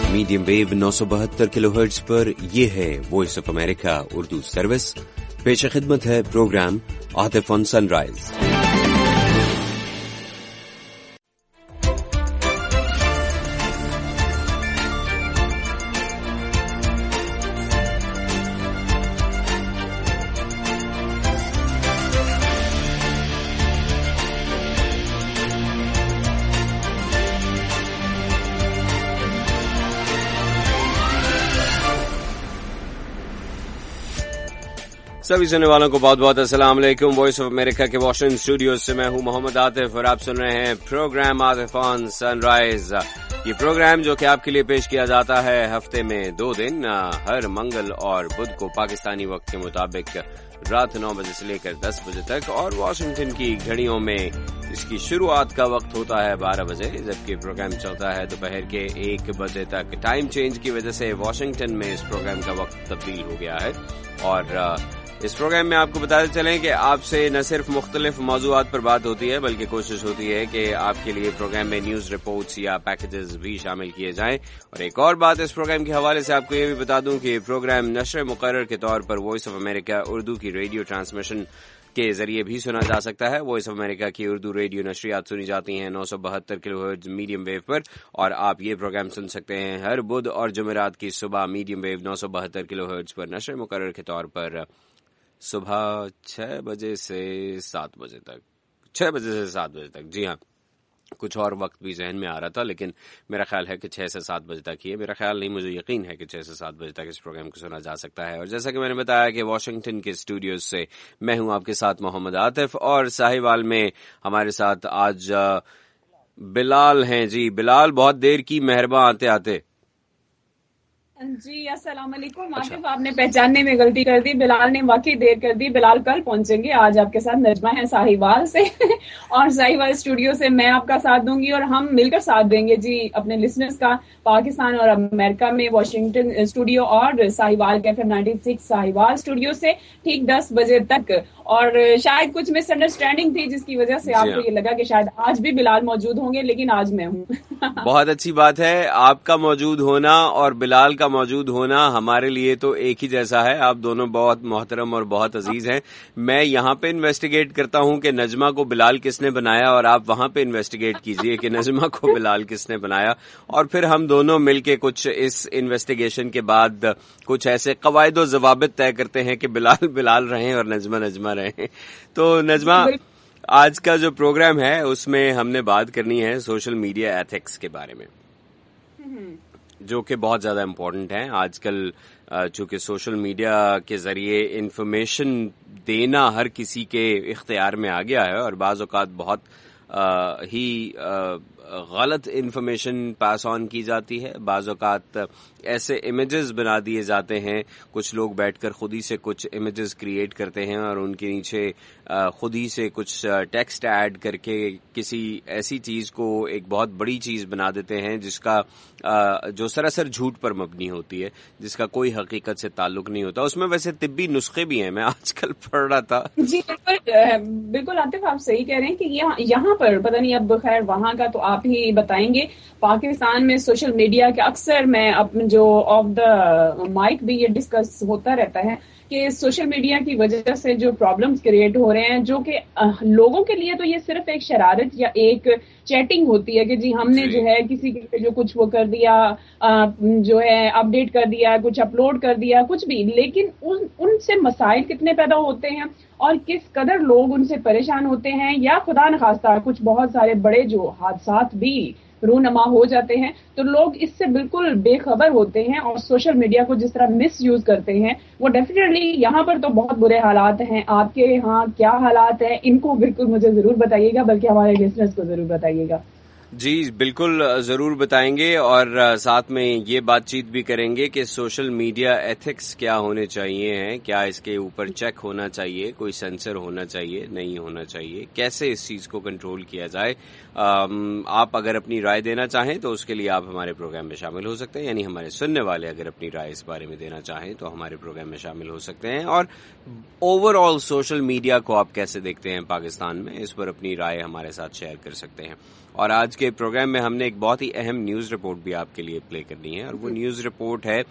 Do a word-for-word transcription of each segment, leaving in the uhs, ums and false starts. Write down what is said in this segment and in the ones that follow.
Medium wave नौ सौ बहत्तर kilo hertz पर यह है Voice of America Urdu service. पेश खिदमत है प्रोग्राम आतिफ ऑन सनराइज। सभी सुनने वालों को बहुत बहुत अस्सलाम वालेकुम। वॉइस ऑफ अमेरिका के वॉशिंगटन स्टूडियो से मैं हूं मोहम्मद आतिफ और आप सुन रहे हैं प्रोग्राम आतिफ ऑन सनराइज। ये प्रोग्राम जो कि आपके लिए पेश किया जाता है हफ्ते में दो दिन, हर मंगल और बुध को पाकिस्तानी वक्त के मुताबिक रात नौ बजे से लेकर दस बजे तक, और वॉशिंगटन की घड़ियों में इसकी शुरुआत का वक्त होता है बारह बजे, जबकि प्रोग्राम चलता है दोपहर के एक बजे तक। टाइम चेंज की वजह से वॉशिंगटन में इस प्रोग्राम का वक्त तब्दील हो गया है और इस प्रोग्राम में आपको बताते चलें कि आपसे न सिर्फ मुख्तलिफ मौज़ूआत पर बात होती है, बल्कि कोशिश होती है कि आपके लिए प्रोग्राम में न्यूज रिपोर्ट्स या पैकेजेस भी शामिल किए जाएं। और एक और बात इस प्रोग्राम के हवाले से आपको ये भी बता दूं कि प्रोग्राम नश्र मुकर्रर के तौर पर वॉइस ऑफ अमेरिका उर्दू की रेडियो ट्रांसमिशन के जरिए भी सुना जा सकता है। वॉइस ऑफ अमेरिका की उर्दू रेडियो नशरियात सुनी जाती हैं नौ सौ बहत्तर किलो हर्ट्ज मीडियम वेव पर, और आप ये प्रोग्राम सुन सकते हैं हर बुध और जुमेरात की सुबह मीडियम वेव नौ सौ बहत्तर किलो हर्ट्ज पर नश्र मुकर्रर के तौर पर सुबह छह बजे से सात बजे तक छह बजे से सात बजे तक। जी हाँ, कुछ और वक्त भी जहन में आ रहा था, लेकिन मेरा ख्याल है कि छह से सात बजे तक ही है। मेरा ख्याल नहीं, मुझे यकीन है कि छह से सात बजे तक इस प्रोग्राम को सुना जा सकता है। और जैसा कि मैंने बताया कि वॉशिंगटन के स्टूडियोज से मैं हूं आपके साथ मोहम्मद आतिफ, और साहिवाल में हमारे साथ आज बिलाल हैं। जी बिलाल, बहुत देर की मेहरबान आते आते। जी अस्सलाम वालेकुम। आतिफ, आपने पहचानने में गलती कर दी, बिलाल ने वाकई देर कर दी। बिलाल कल पहुंचेंगे, आज आपके साथ नजमा है साहिवाल से और साहिवाल स्टूडियो से मैं आपका साथ दूंगी और हम मिलकर साथ देंगे जी अपने लिसनर्स का, पाकिस्तान और अमेरिका में वॉशिंगटन स्टूडियो और साहिवाल के F M ninety six Sahiwal studio से ठीक दस बजे तक। और शायद कुछ मिसअंडरस्टैंडिंग थी जिसकी वजह से आपको ये लगा कि शायद आज भी बिलाल मौजूद होंगे, लेकिन आज मैं हूँ। बहुत अच्छी बात है, आपका मौजूद होना और बिलाल का मौजूद होना हमारे लिए तो एक ही जैसा है। आप दोनों बहुत मोहतरम और बहुत अजीज हैं। मैं यहाँ पे इन्वेस्टिगेट करता हूँ कि नजमा को बिलाल किसने बनाया, और आप वहाँ पे इन्वेस्टिगेट कीजिए कि नजमा को बिलाल किसने बनाया, और फिर हम दोनों मिलके कुछ इस इन्वेस्टिगेशन के बाद कुछ ऐसे कवायद व ज़वाबित तय करते हैं कि बिलाल बिलाल रहें और नजमा नजमा रहें। तो नजमा, आज का जो प्रोग्राम है उसमें हमने बात करनी है सोशल मीडिया एथिक्स के बारे में, जो कि बहुत ज्यादा इम्पोर्टेंट है आजकल। चूंकि सोशल मीडिया के जरिए इंफॉर्मेशन देना हर किसी के इख्तियार में आ गया है, और बाज़ औक़ात बहुत आ, ही आ, गलत इंफॉर्मेशन पास ऑन की जाती है। बाज़ औक़ात ऐसे इमेजेस बना दिए जाते हैं, कुछ लोग बैठकर खुद ही से कुछ इमेजेस क्रिएट करते हैं और उनके नीचे खुद ही से कुछ टेक्स्ट ऐड करके किसी ऐसी चीज को एक बहुत बड़ी चीज बना देते हैं जिसका जो सरासर झूठ पर मबनी होती है, जिसका कोई हकीकत से ताल्लुक नहीं होता। उसमें वैसे तिब्बी नुस्खे भी हैं, मैं आजकल पढ़ रहा था। जी बिल्कुल बिल्कुल आतिफ, आप सही कह रहे हैं कि यहाँ यहाँ पर पता नहीं, अब खैर वहाँ का तो आप ही बताएंगे। पाकिस्तान में सोशल मीडिया के अक्सर मैं अपने जो ऑफ द माइक भी ये डिस्कस होता रहता है कि सोशल मीडिया की वजह से जो प्रॉब्लम्स क्रिएट हो रहे हैं, जो कि लोगों के लिए तो ये सिर्फ एक शरारत या एक चैटिंग होती है कि जी हमने जो है किसी के जो कुछ वो कर दिया, जो है अपडेट कर दिया, कुछ अपलोड कर दिया, कुछ भी, लेकिन उन उनसे मसाइल कितने पैदा होते हैं और किस कदर लोग उनसे परेशान होते हैं, या खुदा न खास्ता कुछ बहुत सारे बड़े जो हादसात भी रूनमा हो जाते हैं, तो लोग इससे बिल्कुल बेखबर होते हैं और सोशल मीडिया को जिस तरह मिस यूज करते हैं, वो डेफिनेटली यहाँ पर तो बहुत बुरे हालात हैं। आपके यहाँ क्या हालात हैं, इनको बिल्कुल मुझे जरूर बताइएगा, बल्कि हमारे लिसनर्स को जरूर बताइएगा। जी बिल्कुल जरूर बताएंगे, और साथ में ये बातचीत भी करेंगे कि सोशल मीडिया एथिक्स क्या होने चाहिए हैं, क्या इसके ऊपर चेक होना चाहिए, कोई सेंसर होना चाहिए, नहीं होना चाहिए, कैसे इस चीज को कंट्रोल किया जाए। आप अगर अपनी राय देना चाहें तो उसके लिए आप हमारे प्रोग्राम में शामिल हो सकते हैं, यानी हमारे सुनने वाले अगर अपनी राय इस बारे में देना चाहें तो हमारे प्रोग्राम में शामिल हो सकते हैं। और ओवरऑल सोशल मीडिया को आप कैसे देखते हैं पाकिस्तान में, इस पर अपनी राय हमारे साथ शेयर कर सकते हैं। اور آج کے پروگرام میں ہم نے ایک بہت ہی اہم نیوز رپورٹ بھی آپ کے لیے پلے کرنی ہے، اور وہ نیوز رپورٹ ہے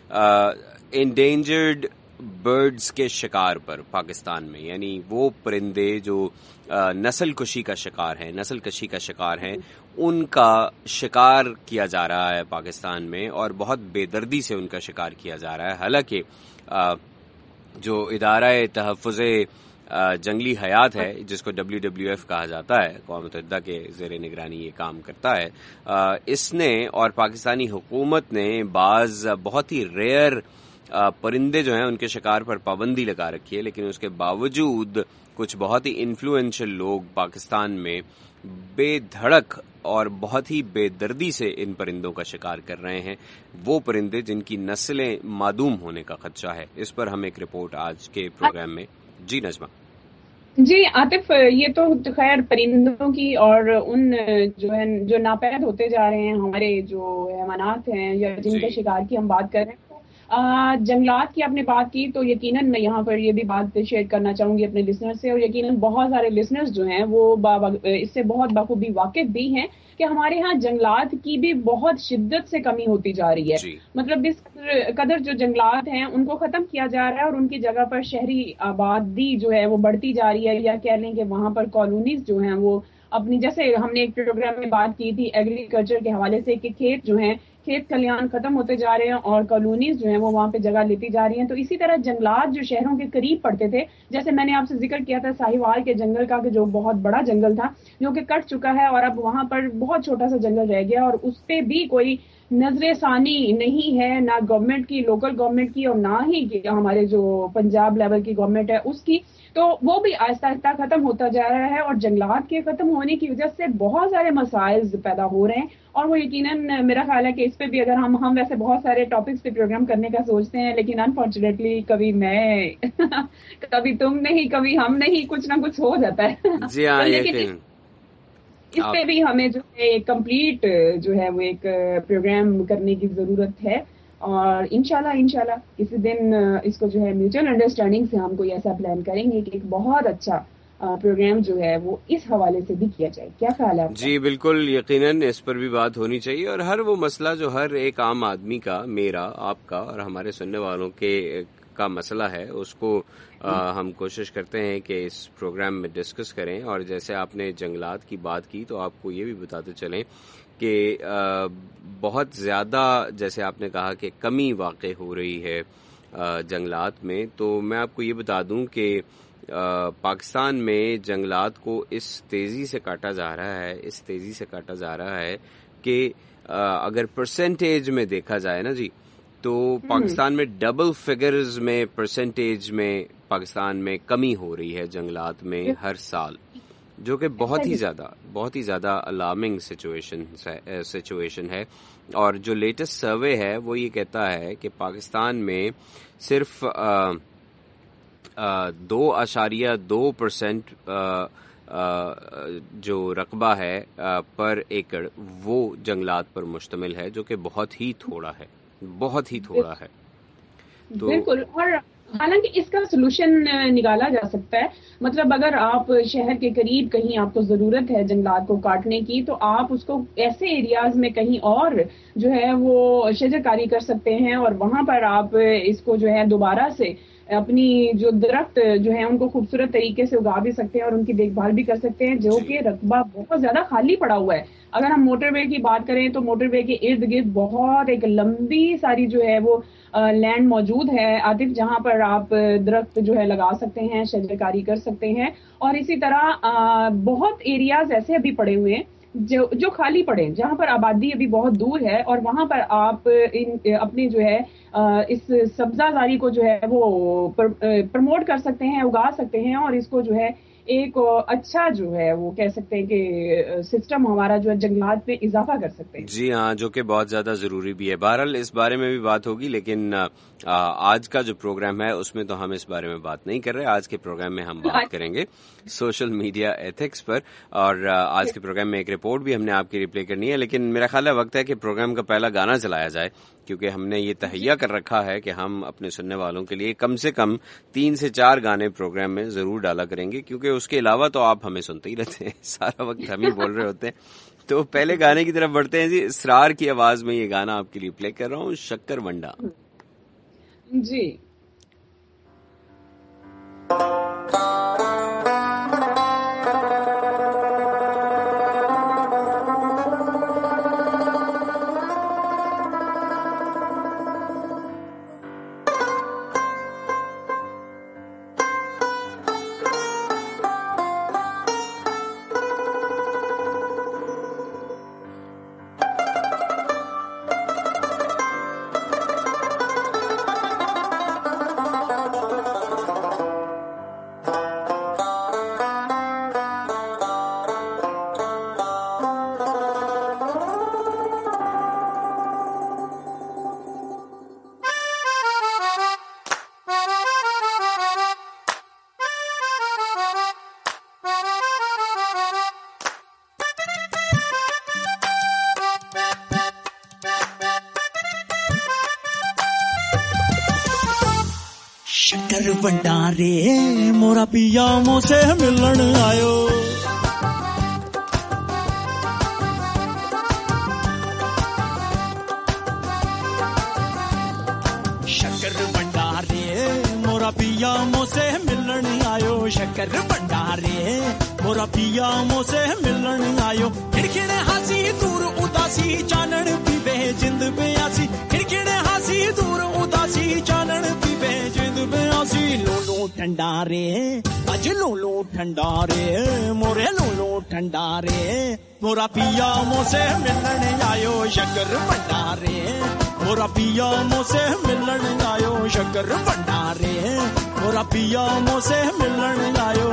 انڈینجرڈ برڈز کے شکار پر پاکستان میں، یعنی وہ پرندے جو نسل کشی کا شکار ہیں نسل کشی کا شکار ہیں ان کا شکار کیا جا رہا ہے پاکستان میں، اور بہت بے دردی سے ان کا شکار کیا جا رہا ہے۔ حالانکہ جو ادارہ تحفظ جنگلی حیات ہے، جس کو ڈبلیو ڈبلیو ایف کہا جاتا ہے، اقوام متحدہ کے زیر نگرانی یہ کام کرتا ہے، اس نے اور پاکستانی حکومت نے بعض بہت ہی ریئر پرندے جو ہیں ان کے شکار پر پابندی لگا رکھی ہے، لیکن اس کے باوجود کچھ بہت ہی انفلوئنشل لوگ پاکستان میں بے دھڑک اور بہت ہی بے دردی سے ان پرندوں کا شکار کر رہے ہیں، وہ پرندے جن کی نسلیں معدوم ہونے کا خدشہ ہے۔ اس پر ہم ایک رپورٹ آج کے پروگرام میں۔ جی نجمہ۔ جی عاطف، یہ تو خیر پرندوں کی اور ان جو ہے جو ناپید ہوتے جا رہے ہیں ہمارے جو حیوانات ہیں یا جن کے شکار کی ہم بات کر رہے ہیں، جنگلات کی آپ نے بات کی تو یقیناً میں یہاں پر یہ بھی بات شیئر کرنا چاہوں گی اپنے لسنر سے، اور یقیناً بہت سارے لسنرز جو ہیں وہ اس سے بہت بخوبی واقف بھی ہیں کہ ہمارے ہاں جنگلات کی بھی بہت شدت سے کمی ہوتی جا رہی ہے۔ جی۔ مطلب اس قدر جو جنگلات ہیں ان کو ختم کیا جا رہا ہے، اور ان کی جگہ پر شہری آبادی جو ہے وہ بڑھتی جا رہی ہے، یا کہہ لیں کہ وہاں پر کالونیز جو ہیں وہ اپنی، جیسے ہم نے ایک پروگرام میں بات کی تھی ایگریکلچر کے حوالے سے کہ کھیت جو ہیں کھیت کھلیان ختم ہوتے جا رہے ہیں اور کالونیز جو ہیں وہ وہاں پہ جگہ لیتی جا رہی ہیں، تو اسی طرح جنگلات جو شہروں کے قریب پڑتے تھے، جیسے میں نے آپ سے ذکر کیا تھا ساہیوال کے جنگل کا کہ جو بہت بڑا جنگل تھا جو کہ کٹ چکا ہے، اور اب وہاں پر بہت چھوٹا سا جنگل رہ گیا، اور اس پہ بھی کوئی نظر ثانی نہیں ہے، نہ گورنمنٹ کی، لوکل گورنمنٹ کی، اور نہ ہی ہمارے جو پنجاب لیول کی گورنمنٹ ہے اس کی، تو وہ بھی آہستہ آہستہ ختم ہوتا جا رہا ہے، اور جنگلات کے ختم ہونے کی وجہ سے بہت سارے مسائل پیدا ہو رہے ہیں، اور وہ یقیناً میرا خیال ہے کہ اس پہ بھی اگر ہم ہم ویسے بہت سارے ٹاپکس پہ پروگرام کرنے کا سوچتے ہیں، لیکن انفارچونیٹلی کبھی میں کبھی تم نہیں کبھی ہم نہیں، کچھ نہ کچھ ہو جاتا ہے۔ جی ہاں، لیکن اس پہ بھی ہمیں جو ہے کمپلیٹ جو ہے وہ ایک پروگرام کرنے کی ضرورت ہے، اور انشاءاللہ انشاءاللہ کسی دن اس کو جو ہے میوچل انڈرسٹینڈنگ سے ہم کوئی ایسا پلان کریں گے کہ ایک بہت اچھا پروگرام جو ہے وہ اس حوالے سے بھی کیا جائے۔ کیا خیال ہے آپ کا؟ جی بالکل، یقیناً اس پر بھی بات ہونی چاہیے، اور ہر وہ مسئلہ جو ہر ایک عام آدمی کا، میرا، آپ کا اور ہمارے سننے والوں کے کا مسئلہ ہے، اس کو ہم کوشش کرتے ہیں کہ اس پروگرام میں ڈسکس کریں۔ اور جیسے آپ نے جنگلات کی بات کی تو آپ کو یہ بھی بتاتے چلیں کہ بہت زیادہ، جیسے آپ نے کہا کہ کمی واقع ہو رہی ہے جنگلات میں، تو میں آپ کو یہ بتا دوں کہ پاکستان میں جنگلات کو اس تیزی سے کاٹا جا رہا ہے اس تیزی سے کاٹا جا رہا ہے کہ اگر پرسنٹیج میں دیکھا جائے نا جی، تو پاکستان میں ڈبل فگرز میں پرسنٹیج میں پاکستان میں کمی ہو رہی ہے جنگلات میں ہر سال، جو کہ بہت ہی زیادہ بہت ہی زیادہ الارمنگ سچویشن سچویشن ہے۔ اور جو لیٹسٹ سروے ہے وہ یہ کہتا ہے کہ پاکستان میں صرف دو اشاریہ دو پرسینٹ جو رقبہ ہے پر ایکڑ وہ جنگلات پر مشتمل ہے، جو کہ بہت ہی تھوڑا ہے بہت ہی تھوڑا ہے۔ تو بالکل، اور حالانکہ اس کا سلوشن نکالا جا سکتا ہے، مطلب اگر آپ شہر کے قریب کہیں آپ کو ضرورت ہے جنگلات کو کاٹنے کی، تو آپ اس کو ایسے ایریاز میں کہیں اور جو ہے وہ شجر کاری کر سکتے ہیں، اور وہاں پر آپ اس کو جو ہے دوبارہ سے اپنی جو درخت جو ہیں ان کو خوبصورت طریقے سے اگا بھی سکتے ہیں اور ان کی دیکھ بھال بھی کر سکتے ہیں، جو کہ رقبہ بہت زیادہ خالی پڑا ہوا ہے۔ اگر ہم موٹر وے کی بات کریں تو موٹر وے کے ارد گرد بہت ایک لمبی ساری جو ہے وہ لینڈ موجود ہے عاطف، جہاں پر آپ درخت جو ہے لگا سکتے ہیں، شجر کاری کر سکتے ہیں، اور اسی طرح بہت ایریاز ایسے ابھی پڑے ہوئے ہیں جو جو خالی پڑے، جہاں پر آبادی ابھی بہت دور ہے، اور وہاں پر آپ اپنے جو ہے اس سبزہ زاری کو جو ہے وہ پروموٹ کر سکتے ہیں، اگا سکتے ہیں، اور اس کو جو ہے ایک اچھا جو ہے وہ کہہ سکتے ہیں کہ سسٹم ہمارا جو ہے جنگلات میں اضافہ کر سکتے ہیں۔ جی ہاں، جو کہ بہت زیادہ ضروری بھی ہے۔ بہرحال اس بارے میں بھی بات ہوگی، لیکن آج کا جو پروگرام ہے اس میں تو ہم اس بارے میں بات نہیں کر رہے۔ آج کے پروگرام میں ہم بات کریں گے سوشل میڈیا ایتھکس پر، اور آج کے پروگرام میں ایک رپورٹ بھی ہم نے آپ کے لیے پلے کرنی ہے، لیکن میرا خیال ہے وقت ہے کہ پروگرام کا پہلا گانا چلایا جائے، کیونکہ ہم نے یہ تہیہ کر رکھا ہے کہ ہم اپنے سننے والوں کے لیے کم سے کم تین سے چار گانے پروگرام میں ضرور ڈالا کریں گے، کیونکہ اس کے علاوہ تو آپ ہمیں سنتے ہی رہتے ہیں، سارا وقت ہم ہی بول رہے ہوتے ہیں۔ تو پہلے گانے کی طرف بڑھتے ہیں جی. اسرار کی آواز میں یہ گانا آپ کے لیے پلے کر رہا ہوں, شکر ونڈا. جی शक्कर भंडारे मोरा पिया मोसे मिलन आयो. शक्कर भंडारे मोरा पिया मोसे मिलन आयो. शक्कर भंडारे मोरा पिया मोसे मिलन आयो. खिड़खिड़े हासी दूर उदासी चानन पीवे जिंद प्यासी. खिड़खिड़े हासी दूर उदासी चानन पीवे जिंद प्यासी. लोलो ठंडारे अज लोलो ठंडारे मोरे लोलो ठंडारे मोरा पिया मोसे मिलन आयो. शक्कर भंडारे मोरा पिया मोसे मिलन आयो. शक्कर भंडारे मोरा पिया मोसे मिलन आयो.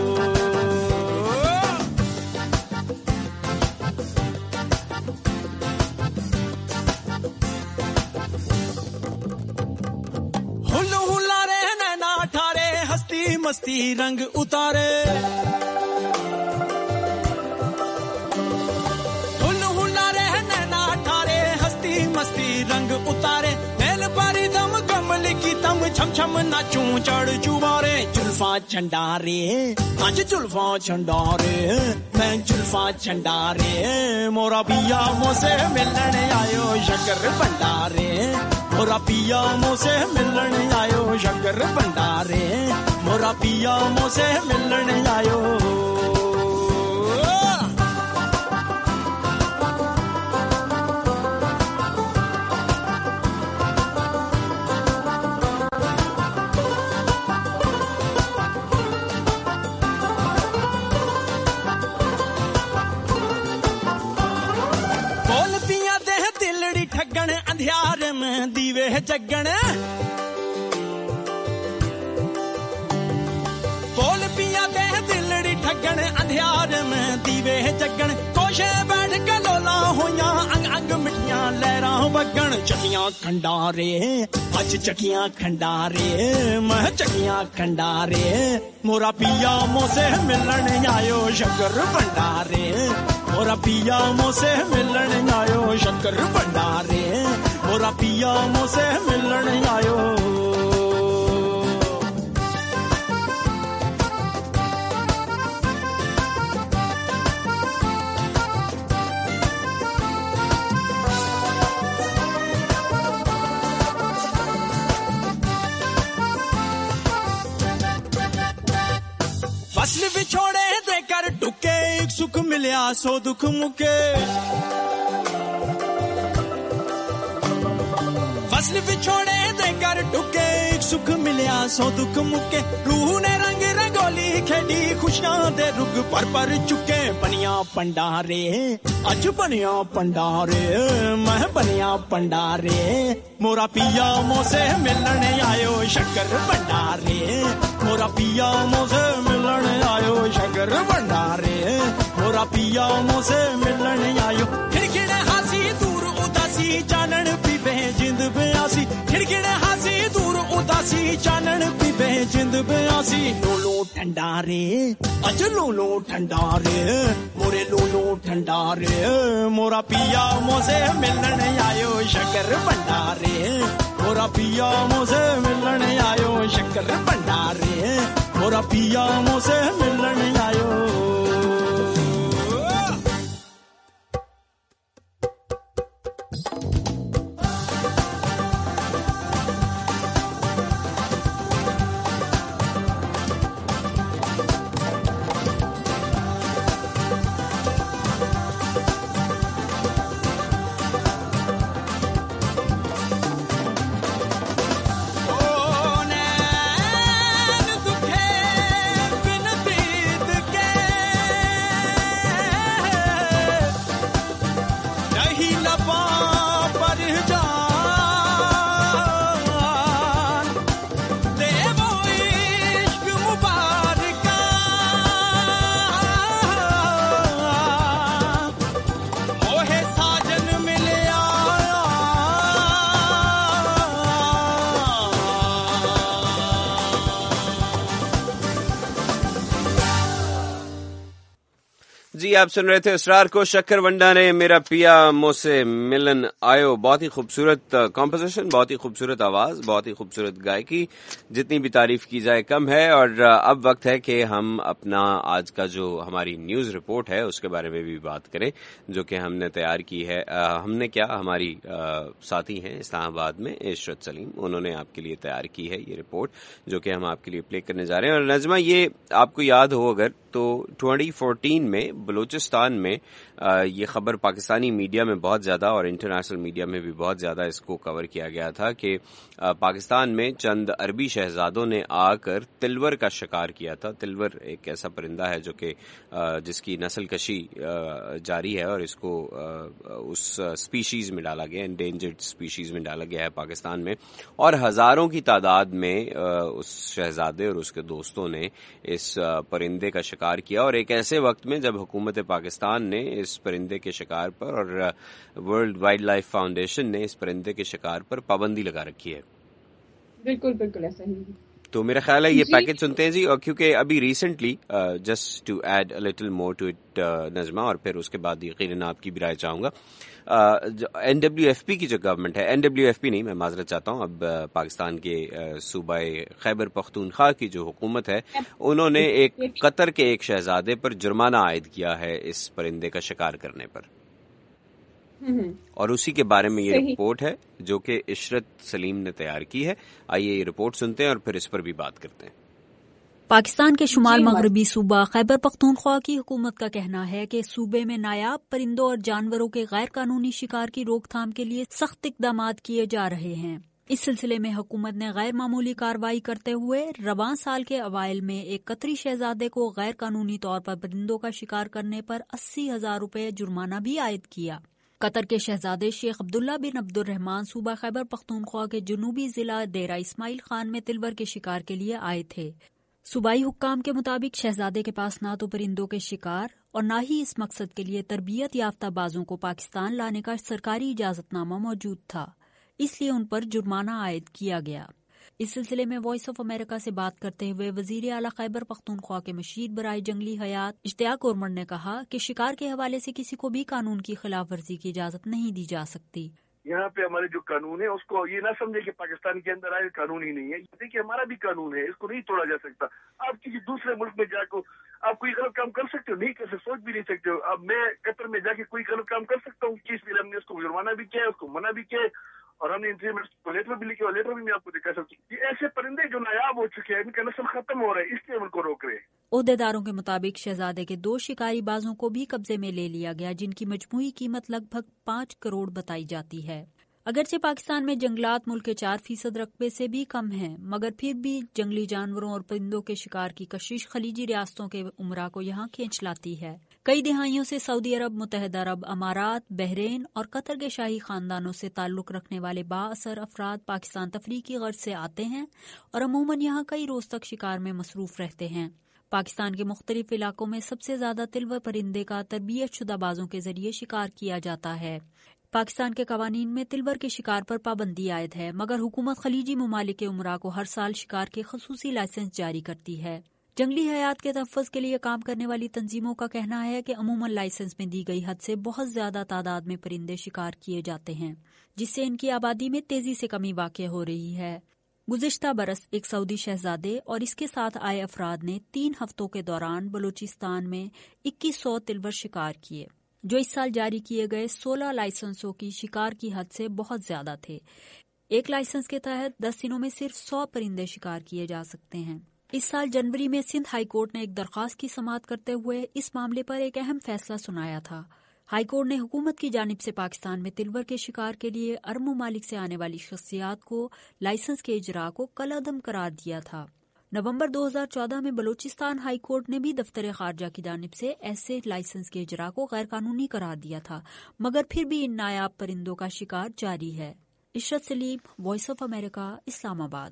हुल्लू हुल्लारे नैना ठारे हस्ती मस्ती रंग उतारे. हुल्लू हुल्लारे नैना ठारे हस्ती मस्ती रंग उतारे. मेल पारी दम कमल की तम छम छम नाचूं चढ़ चुबारे. जुल्फा चंडारे आज जुल्फा चंडारे मैं जुल्फा चंडारे मोरा पिया मोसे मिलन आयो. शक्कर भंडारे मोरा पिया मोसे मिलन आयो. शक्कर भंडारे मोरा पिया मोसे मिलन आयो. ठगण अंधियार में दीवे जगण. बोल पिया दे दिलड़ी ठगण अंधियार में दीवे जगण. कोशे बैठ के लोला होया अंग अंग मिठियां लहरां बगण. चकियां खंडारे अज चकियां खंडारे मैं चकियां खंडारे मोरा पिया मोसे मिलन आयो. शक्कर भंडारे मोरा पिया मोसे मिलन आयो. शक्कर भंडारे मोरा पिया मोसे मिलन आयो. फसल बिछोड़े दे कर टुके एक सुख मिलया सो दुख मुके. फसल बिछोड़े दे कर टुके एक सुख मिलया सो दुख मुके. रूह ने रंग रंगोली खेडी खुशियां दे रुग पर पर चुके. बनिया पंडारे अज बनिया पंडारे मैं बनिया पंडारे मोरा पिया मोसे मिलन आयो. शक्कर भंडारे मोरा पिया मोसे मिलन आयो. शक्कर भंडारे मोरा पिया मोसे मिलन आयो. खिड़खिड़े हासी दूर उदासी चानन पीवे जिंद प्यासी. खिड़खिड़े हासी दूर उदासी चानन पीवे जिंद प्यासी. लोलो ठंडारे अज लोलो ठंडारे मोरे लोलो ठंडारे मोरा पिया मोसे मिलन आयो. शक्कर भंडारे मोरा पिया मोसे मिलन आयो. शक्कर भंडारे मोरा पिया मोसे मिलन आयो. جی آپ سن رہے تھے اسرار کو شکر ونڈا نے میرا پیا مو سے ملن آئیو. بہت ہی خوبصورت کمپوزیشن, بہت ہی خوبصورت آواز, بہت ہی خوبصورت گائیکی, جتنی بھی تعریف کی جائے کم ہے. اور اب وقت ہے کہ ہم اپنا آج کا جو ہماری نیوز رپورٹ ہے اس کے بارے میں بھی بات کریں, جو کہ ہم نے تیار کی ہے. ہم نے کیا, ہماری ساتھی ہیں اسلام آباد میں عشرت سلیم, انہوں نے آپ کے لیے تیار کی ہے یہ رپورٹ, جو کہ ہم آپ کے لیے پلے کرنے جا رہے ہیں. اور نظمہ, یہ آپ کو یاد ہو اگر تو ٹوئنٹی فورٹین میں بلوچستان میں یہ خبر پاکستانی میڈیا میں بہت زیادہ اور انٹرنیشنل میڈیا میں بھی بہت زیادہ اس کو کور کیا گیا تھا کہ پاکستان میں چند عربی شہزادوں نے آ کر تلور کا شکار کیا تھا. تلور ایک ایسا پرندہ ہے جو کہ جس کی نسل کشی جاری ہے اور اس کو اس سپیشیز میں ڈالا گیا, انڈینجرڈ سپیشیز میں ڈالا گیا ہے پاکستان میں. اور ہزاروں کی تعداد میں اس شہزادے اور اس کے دوستوں نے اس پرندے کا شکار کیا, اور ایک ایسے وقت میں جب حکومت پاکستان نے اس پرندے کے شکار پر اور ورلڈ وائلڈ لائف فاؤنڈیشن نے اس پرندے کے شکار پر پابندی لگا رکھی ہے. بالکل بالکل ایسا ہی. تو میرا خیال ہے یہ پیکج سنتے ہیں جی, اور کیونکہ ابھی recently just to add little more to it Najma, اور پھر اس کے بعد یقیناً آپ کی بھی رائے چاہوں گا. این ڈبلیو ایف پی کی جو گورنمنٹ ہے, این ڈبلیو ایف پی نہیں, میں معذرت چاہتا ہوں, اب پاکستان کے صوبہ خیبر پختونخوا کی جو حکومت ہے, انہوں نے ایک قطر کے ایک شہزادے پر جرمانہ عائد کیا ہے اس پرندے کا شکار کرنے پر, اور اسی کے بارے میں یہ رپورٹ ہے جو کہ عشرت سلیم نے تیار کی ہے. آئیے یہ رپورٹ سنتے ہیں اور پھر اس پر بھی بات کرتے ہیں. پاکستان کے شمال مغربی صوبہ خیبر پختونخوا کی حکومت کا کہنا ہے کہ صوبے میں نایاب پرندوں اور جانوروں کے غیر قانونی شکار کی روک تھام کے لیے سخت اقدامات کیے جا رہے ہیں. اس سلسلے میں حکومت نے غیر معمولی کارروائی کرتے ہوئے رواں سال کے اوائل میں ایک قطری شہزادے کو غیر قانونی طور پر پرندوں کا شکار کرنے پر اسی ہزار روپے جرمانہ بھی عائد کیا. قطر کے شہزادے شیخ عبداللہ بن عبد الرحمان صوبہ خیبر پختونخوا کے جنوبی ضلع ڈیرہ اسماعیل خان میں تلور کے شکار کے لیے آئے تھے. صوبائی حکام کے مطابق شہزادے کے پاس نہ تو پرندوں کے شکار اور نہ ہی اس مقصد کے لیے تربیت یافتہ بازوں کو پاکستان لانے کا سرکاری اجازت نامہ موجود تھا, اس لیے ان پر جرمانہ عائد کیا گیا. اس سلسلے میں وائس آف امریکہ سے بات کرتے ہوئے وزیر اعلیٰ خیبر پختونخوا کے مشیر برائے جنگلی حیات اشتیاق اورمر نے کہا کہ شکار کے حوالے سے کسی کو بھی قانون کی خلاف ورزی کی اجازت نہیں دی جا سکتی. یہاں پہ ہمارے جو قانون ہے اس کو یہ نہ سمجھے کہ پاکستان کے اندر آئے قانون ہی نہیں ہے. دیکھیے ہمارا بھی قانون ہے, اس کو نہیں توڑا جا سکتا. آپ کسی دوسرے ملک میں جا کو آپ کوئی غلط کام کر سکتے ہو, نہیں کر سکتے, سوچ بھی نہیں سکتے ہو. اب میں قطر میں جا کے کوئی غلط کام کر سکتا ہوں, چیز بھی ہم نے اس کو جرمانہ بھی کیا ہے, اس کو منع بھی کیا ہے, اور ہم نے کو لیٹر بھی لکھے, اور لیٹر بھی میں آپ کو دکھا سکتا ہوں. یہ ایسے پرندے جو نایاب ہو چکے ہیں, ان کا نسل ختم ہو رہا ہے, اس لیے ان کو روک رہے ہیں. عہدیداروں کے مطابق شہزادے کے دو شکاری بازوں کو بھی قبضے میں لے لیا گیا, جن کی مجموعی قیمت لگ بھگ پانچ کروڑ بتائی جاتی ہے. اگرچہ پاکستان میں جنگلات ملک کے چار فیصد رقبے سے بھی کم ہیں, مگر پھر بھی جنگلی جانوروں اور پرندوں کے شکار کی کشش خلیجی ریاستوں کے عمرا کو یہاں کھینچ لاتی ہے. کئی دہائیوں سے سعودی عرب, متحدہ عرب امارات, بحرین اور قطر کے شاہی خاندانوں سے تعلق رکھنے والے با اثر افراد پاکستان تفریح کی غرض سے آتے ہیں اور عموماً یہاں کئی روز تک شکار میں مصروف رہتے ہیں. پاکستان کے مختلف علاقوں میں سب سے زیادہ تلور پرندے کا تربیت شدہ بازوں کے ذریعے شکار کیا جاتا ہے. پاکستان کے قوانین میں تلور کے شکار پر پابندی عائد ہے, مگر حکومت خلیجی ممالک کے عمرا کو ہر سال شکار کے خصوصی لائسنس جاری کرتی ہے. جنگلی حیات کے تحفظ کے لیے کام کرنے والی تنظیموں کا کہنا ہے کہ عموماً لائسنس میں دی گئی حد سے بہت زیادہ تعداد میں پرندے شکار کیے جاتے ہیں, جس سے ان کی آبادی میں تیزی سے کمی واقع ہو رہی ہے. گزشتہ برس ایک سعودی شہزادے اور اس کے ساتھ آئے افراد نے تین ہفتوں کے دوران بلوچستان میں اکیس سو تلور شکار کیے, جو اس سال جاری کیے گئے سولہ لائسنسوں کی شکار کی حد سے بہت زیادہ تھے. ایک لائسنس کے تحت دس دنوں میں صرف سو پرندے شکار کیے جا سکتے ہیں. اس سال جنوری میں سندھ ہائی کورٹ نے ایک درخواست کی سماعت کرتے ہوئے اس معاملے پر ایک اہم فیصلہ سنایا تھا. ہائی کورٹ نے حکومت کی جانب سے پاکستان میں تلور کے شکار کے لیے عرب ممالک سے آنے والی شخصیات کو لائسنس کے اجراء کو کالعدم قرار دیا تھا. نومبر دو ہزار چودہ میں بلوچستان ہائی کورٹ نے بھی دفتر خارجہ کی جانب سے ایسے لائسنس کے اجراء کو غیر قانونی قرار دیا تھا, مگر پھر بھی ان نایاب پرندوں کا شکار جاری ہے. عشرت سلیم, وائس آف امریکہ, اسلام آباد.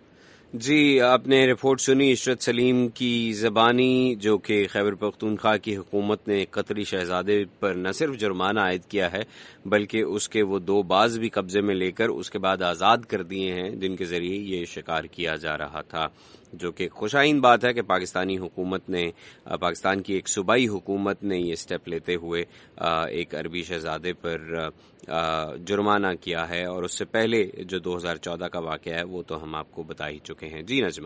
جی آپ نے رپورٹ سنی عشرت سلیم کی زبانی, جو کہ خیبر پختونخوا کی حکومت نے قطری شہزادے پر نہ صرف جرمانہ عائد کیا ہے بلکہ اس کے وہ دو باز بھی قبضے میں لے کر اس کے بعد آزاد کر دیے ہیں, جن کے ذریعے یہ شکار کیا جا رہا تھا. جو کہ خوشائن بات ہے کہ پاکستانی حکومت نے پاکستان کی ایک صوبائی حکومت نے یہ اسٹیپ لیتے ہوئے ایک عربی شہزادے پر جرمانہ کیا ہے، اور اس سے پہلے جو دو ہزار چودہ کا واقعہ ہے وہ تو ہم آپ کو بتا ہی چکے ہیں۔ جی نجمہ۔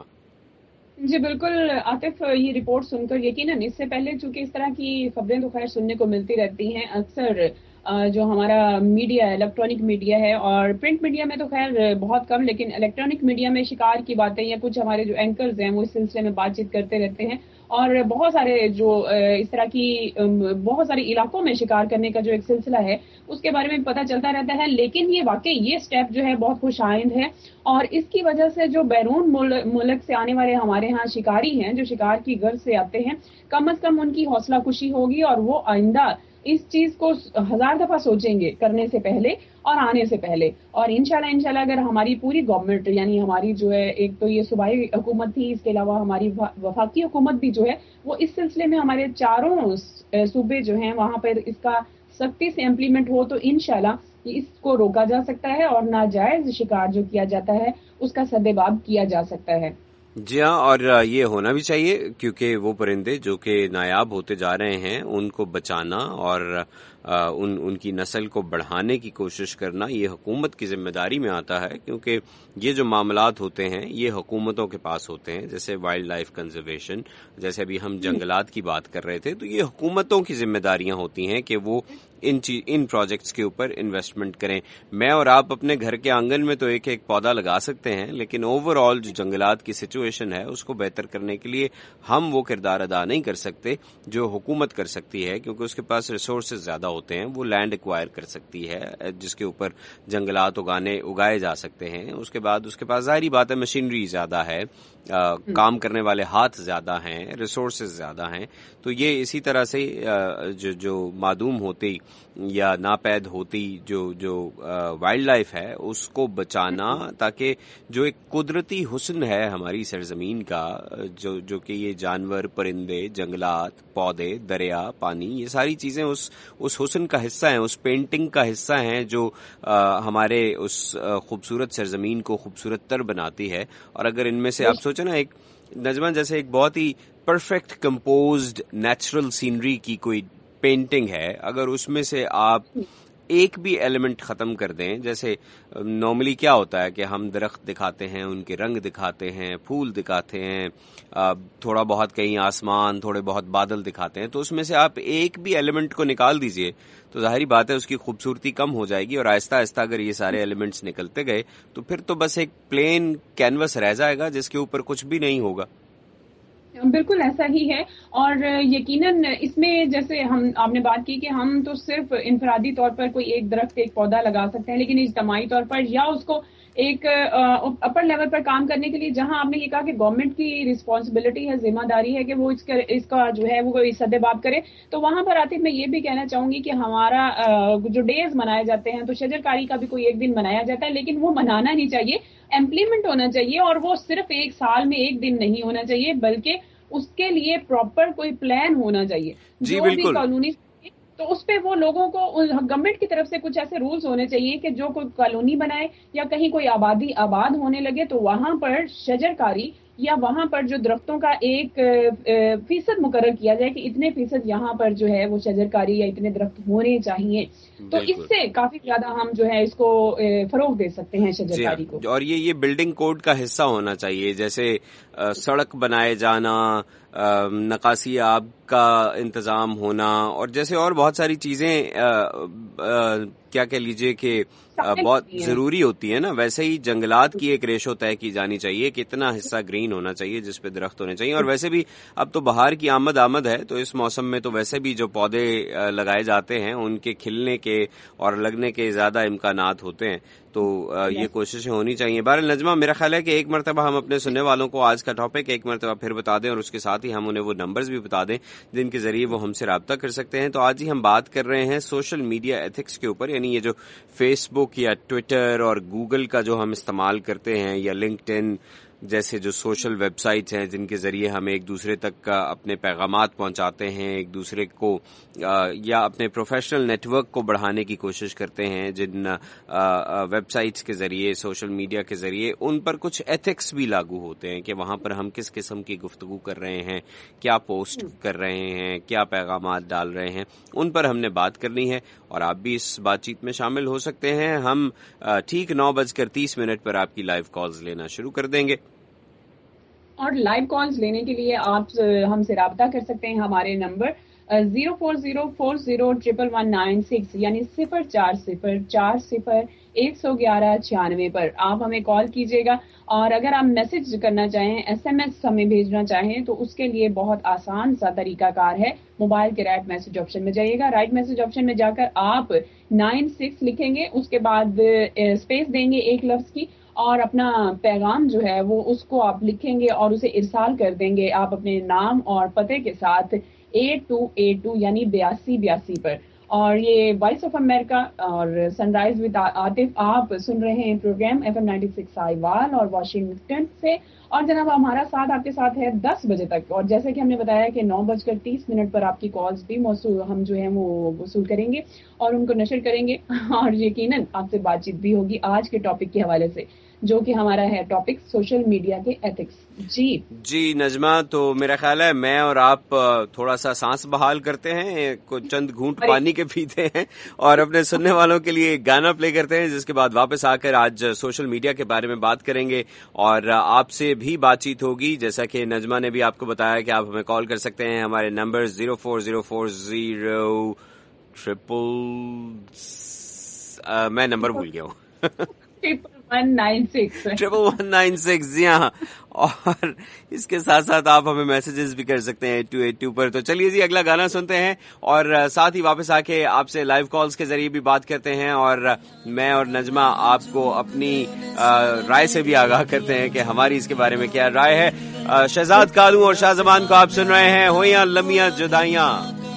جی بالکل عاطف، یہ رپورٹ سن کر یقیناً اس سے پہلے چونکہ اس طرح کی خبریں تو خیر سننے کو ملتی رہتی ہیں، اکثر جو ہمارا میڈیا الیکٹرانک میڈیا ہے اور پرنٹ میڈیا میں تو خیر بہت کم، لیکن الیکٹرانک میڈیا میں شکار کی باتیں یا کچھ ہمارے جو اینکرز ہیں وہ اس سلسلے میں بات چیت کرتے رہتے ہیں، اور بہت سارے جو اس طرح کی بہت سارے علاقوں میں شکار کرنے کا جو ایک سلسلہ ہے اس کے بارے میں پتہ چلتا رہتا ہے۔ لیکن یہ واقعی یہ سٹیپ جو ہے بہت خوش آئند ہے، اور اس کی وجہ سے جو بیرون ملک سے آنے والے ہمارے ہاں شکاری ہیں، جو شکار کی غرض سے آتے ہیں، کم از کم ان کی حوصلہ کشی ہوگی اور وہ آئندہ اس چیز کو ہزار دفعہ سوچیں گے کرنے سے پہلے اور آنے سے پہلے۔ اور انشاءاللہ انشاءاللہ اگر ہماری پوری گورنمنٹ، یعنی ہماری جو ہے ایک تو یہ صوبائی حکومت تھی، اس کے علاوہ ہماری وفاقی حکومت بھی جو ہے وہ اس سلسلے میں ہمارے چاروں صوبے جو ہیں وہاں پر اس کا سختی سے امپلیمنٹ ہو تو انشاءاللہ اس کو روکا جا سکتا ہے اور ناجائز شکار جو کیا جاتا ہے اس کا سدباب کیا جا سکتا ہے۔ جی ہاں، اور یہ ہونا بھی چاہیے کیونکہ وہ پرندے جو کہ نایاب ہوتے جا رہے ہیں ان کو بچانا اور ان ان کی نسل کو بڑھانے کی کوشش کرنا یہ حکومت کی ذمہ داری میں آتا ہے، کیونکہ یہ جو معاملات ہوتے ہیں یہ حکومتوں کے پاس ہوتے ہیں، جیسے وائلڈ لائف کنزرویشن، جیسے ابھی ہم جنگلات کی بات کر رہے تھے، تو یہ حکومتوں کی ذمہ داریاں ہوتی ہیں کہ وہ ان ان پروجیکٹس کے اوپر انویسٹمنٹ کریں۔ میں اور آپ اپنے گھر کے آنگن میں تو ایک ایک پودا لگا سکتے ہیں، لیکن اوور آل جو جنگلات کی سچویشن ہے اس کو بہتر کرنے کے لیے ہم وہ کردار ادا نہیں کر سکتے جو حکومت کر سکتی ہے، کیونکہ اس کے پاس ریسورسز زیادہ ہوتے ہیں، وہ لینڈ ایکوائر کر سکتی ہے جس کے اوپر جنگلات اگانے اگائے جا سکتے ہیں۔ اس کے بعد اس کے پاس ظاہری بات ہے مشینری زیادہ ہے، آ, کام کرنے والے ہاتھ زیادہ ہیں، ریسورسز زیادہ ہیں، تو یہ اسی طرح سے جو جو معدوم ہوتی یا ناپید ہوتی جو جو وائلڈ لائف ہے اس کو بچانا، تاکہ جو ایک قدرتی حسن ہے ہماری سرزمین کا، جو جو کہ یہ جانور، پرندے، جنگلات، پودے، دریا، پانی، یہ ساری چیزیں اس اس حسن کا حصہ ہیں، اس پینٹنگ کا حصہ ہیں جو آ, ہمارے اس آ, خوبصورت سرزمین کو خوبصورت تر بناتی ہے۔ اور اگر ان میں سے آپ سوچیں نا، ایک نجمہ جیسے ایک بہت ہی پرفیکٹ کمپوزڈ نیچرل سینری کی کوئی پینٹنگ ہے، اگر اس میں سے آپ ایک بھی ایلیمنٹ ختم کر دیں، جیسے نارملی کیا ہوتا ہے کہ ہم درخت دکھاتے ہیں، ان کے رنگ دکھاتے ہیں، پھول دکھاتے ہیں، تھوڑا بہت کہیں آسمان، تھوڑے بہت بادل دکھاتے ہیں، تو اس میں سے آپ ایک بھی ایلیمنٹ کو نکال دیجئے تو ظاہری بات ہے اس کی خوبصورتی کم ہو جائے گی، اور آہستہ آہستہ اگر یہ سارے ایلیمنٹس نکلتے گئے تو پھر تو بس ایک پلین کینوس رہ جائے گا جس کے اوپر کچھ بھی نہیں ہوگا۔ بالکل ایسا ہی ہے، اور یقیناً اس میں جیسے ہم آپ نے بات کی کہ ہم تو صرف انفرادی طور پر کوئی ایک درخت، ایک پودا لگا سکتے ہیں، لیکن اجتماعی طور پر یا اس کو ایک اپر لیول پر کام کرنے کے لیے، جہاں آپ نے یہ کہا کہ گورنمنٹ کی رسپانسبلٹی ہے، ذمہ داری ہے کہ وہ اس کا اس کا جو ہے وہ سدباب کرے، تو وہاں پر آتی میں یہ بھی کہنا چاہوں گی کہ ہمارا جو ڈیز منائے جاتے ہیں تو شجر کاری کا بھی کوئی ایک دن منایا جاتا ہے، لیکن وہ منانا نہیں چاہیے، امپلیمنٹ ہونا چاہیے، اور وہ صرف ایک سال میں ایک دن نہیں ہونا چاہیے، بلکہ اس کے لیے پراپر کوئی پلان ہونا چاہیے، جی جو بھی قانونی، تو اس پہ وہ لوگوں کو گورنمنٹ کی طرف سے کچھ ایسے رولز ہونے چاہیے کہ جو کوئی کالونی بنائے یا کہیں کوئی آبادی آباد ہونے لگے تو وہاں پر شجر کاری یا وہاں پر جو درختوں کا ایک فیصد مقرر کیا جائے کہ اتنے فیصد یہاں پر جو ہے وہ شجر کاری یا اتنے درخت ہونے چاہیے، تو اس سے کافی زیادہ ہم جو ہے اس کو فروغ دے سکتے ہیں شجر کاری کو۔ اور یہ یہ بلڈنگ کوڈ کا حصہ ہونا چاہیے، جیسے سڑک بنائے جانا، نکاسی آب کا انتظام ہونا، اور جیسے اور بہت ساری چیزیں کیا کہہ لیجئے کہ بہت ضروری ہوتی ہے نا، ویسے ہی جنگلات کی ایک ریشو طے کی جانی چاہیے کہ اتنا حصہ گرین ہونا چاہیے جس پہ درخت ہونے چاہیے۔ اور ویسے بھی اب تو بہار کی آمد آمد ہے، تو اس موسم میں تو ویسے بھی جو پودے لگائے جاتے ہیں ان کے کھلنے کے اور لگنے کے زیادہ امکانات ہوتے ہیں، تو یہ کوششیں ہونی چاہیے۔ بہرحال نجمہ، میرا خیال ہے کہ ایک مرتبہ ہم اپنے سننے والوں کو آج کا ٹاپک ایک مرتبہ پھر بتا دیں، اور اس کے ساتھ ہی ہم انہیں وہ نمبرز بھی بتا دیں جن کے ذریعے وہ ہم سے رابطہ کر سکتے ہیں۔ تو آج ہی ہم بات کر رہے ہیں سوشل میڈیا ایتھکس کے اوپر، یعنی یہ جو فیس بک یا ٹویٹر اور گوگل کا جو ہم استعمال کرتے ہیں، یا لنکڈ ان جیسے جو سوشل ویب سائٹس ہیں جن کے ذریعے ہم ایک دوسرے تک اپنے پیغامات پہنچاتے ہیں، ایک دوسرے کو یا اپنے پروفیشنل نیٹ ورک کو بڑھانے کی کوشش کرتے ہیں، جن ویب سائٹس کے ذریعے، سوشل میڈیا کے ذریعے، ان پر کچھ ایتھکس بھی لاگو ہوتے ہیں کہ وہاں پر ہم کس قسم کی گفتگو کر رہے ہیں، کیا پوسٹ کر رہے ہیں، کیا پیغامات ڈال رہے ہیں، ان پر ہم نے بات کرنی ہے اور آپ بھی اس بات چیت میں شامل ہو سکتے ہیں. ہم ٹھیک نو بج کر تیس منٹ پر آپ کی لائیو کالز لینا شروع کر دیں گے. اور لائیو کالز لینے کے لیے آپ ہم سے رابطہ کر سکتے ہیں ہمارے number zero four zero four zero triple one nine six یعنی صفر چار صفر چار صفر ایک سو گیارہ چھیانوے پر آپ ہمیں کال کیجیے گا. اور اگر آپ میسج کرنا چاہیں، ایس ایم ایس ہمیں بھیجنا چاہیں تو اس کے لیے بہت آسان سا طریقہ کار ہے. موبائل کے رائٹ میسج آپشن میں جائیے گا، رائٹ میسج آپشن میں جا کر آپ نائن سکس لکھیں گے، اس کے بعد اسپیس دیں گے ایک لفظ کی اور اپنا پیغام جو ہے وہ اس کو آپ لکھیں گے اور اسے ارسال کر دیں گے آپ اپنے نام اور پتے کے ساتھ ایٹ ٹو ایٹ ٹو یعنی بیاسی بیاسی پر. اور یہ وائس آف امریکہ اور سن رائز ود عاطف آپ سن رہے ہیں programme F M ninety six آئی وال اور واشنگٹن سے. اور جناب ہمارا ساتھ آپ کے ساتھ ہے دس بجے تک، اور جیسے کہ ہم نے بتایا کہ نو بج کر تیس منٹ پر آپ کی کالز بھی موصول ہم جو ہیں وہ وصول کریں گے اور ان کو نشر کریں گے اور یقیناً آپ سے بات چیت بھی ہوگی آج کے ٹاپک کے حوالے سے، جو کہ ہمارا ہے ٹاپک سوشل میڈیا کے ایتھکس. جی جی نجمہ، تو میرا خیال ہے میں اور آپ تھوڑا سا سانس بحال کرتے ہیں، چند گھونٹ پانی کے پیتے ہیں اور اپنے سننے والوں کے لیے ایک گانا پلے کرتے ہیں، جس کے بعد واپس آ کر آج سوشل میڈیا کے بارے میں بات کریں گے اور آپ سے بھی بات چیت ہوگی. جیسا کہ نجمہ نے بھی آپ کو بتایا کہ آپ ہمیں کال کر سکتے ہیں، ہمارے number zero four zero four zero triple میں نمبر بھول گیا ہوں one nine six triple one nine six جی ہاں. اور اس کے ساتھ ساتھ آپ ہمیں میسیجز بھی کر سکتے ہیں ایٹ ٹو ایٹ ٹو پر. تو چلیے جی اگلا گانا سنتے ہیں اور ساتھ ہی واپس آ کے آپ سے لائیو کالز کے ذریعے بھی بات کرتے ہیں اور میں اور نجمہ آپ کو اپنی رائے سے بھی آگاہ کرتے ہیں کہ ہماری اس کے بارے میں کیا رائے ہے. شہزاد کالو اور شاہ زمان کو آپ سن رہے ہیں ہویاں لمیاں جدائیاں.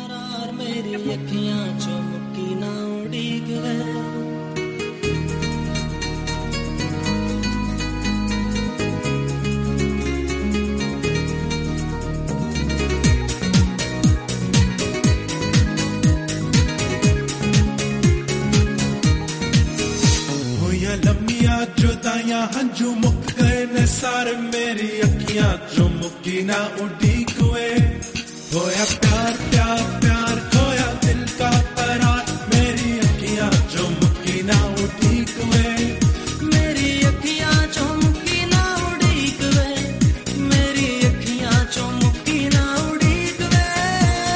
جدائیاں ہنجو مک گئے نے سارے میری اکھیاں جو مکی نہ اڈیک ہوئے. ہویا پیار پیار پیار کھویا دل کا قرار میری اکھیاں جو مکی نہ اڈیک ہوئے. میری اکھیاں جو مکی نہ اڈیک ہوئے، میری اکھیاں جو مکی نہ اڈیک ہوئے.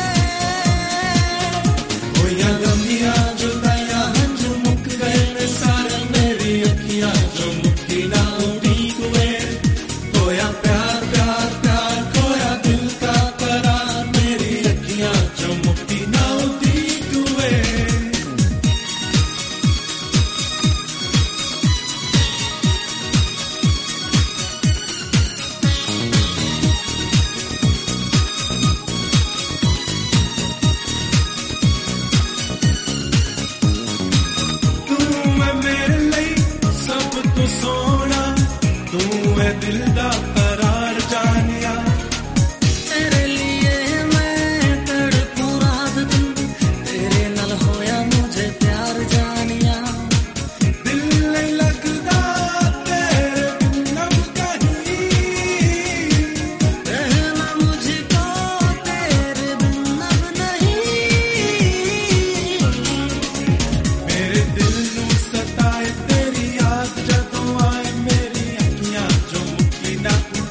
ہویا لمیاں جدائیاں ہنجو مک گئے نے سارے میری اکھیاں جو مکی نہ اڈیک ہوئے. ہویا پیار پیار پیار کھویا دل کا قرار میری اکھیاں جو مکی نہ اڈیک ہوئے. سونا تو ہے دل دا قرار جانیا، تیرے لیے میں تڑپوں رات دن، تیرے نال ہویا مجھے پیار جانیا. دل نہیں لگدا تیرے بن اب کہیں، رہنا مجھ کو تیرے بن اب نہیں. میرے دل نو ستائے تیری یاد جدوں آئے میری اکھیاں جو مکی نہ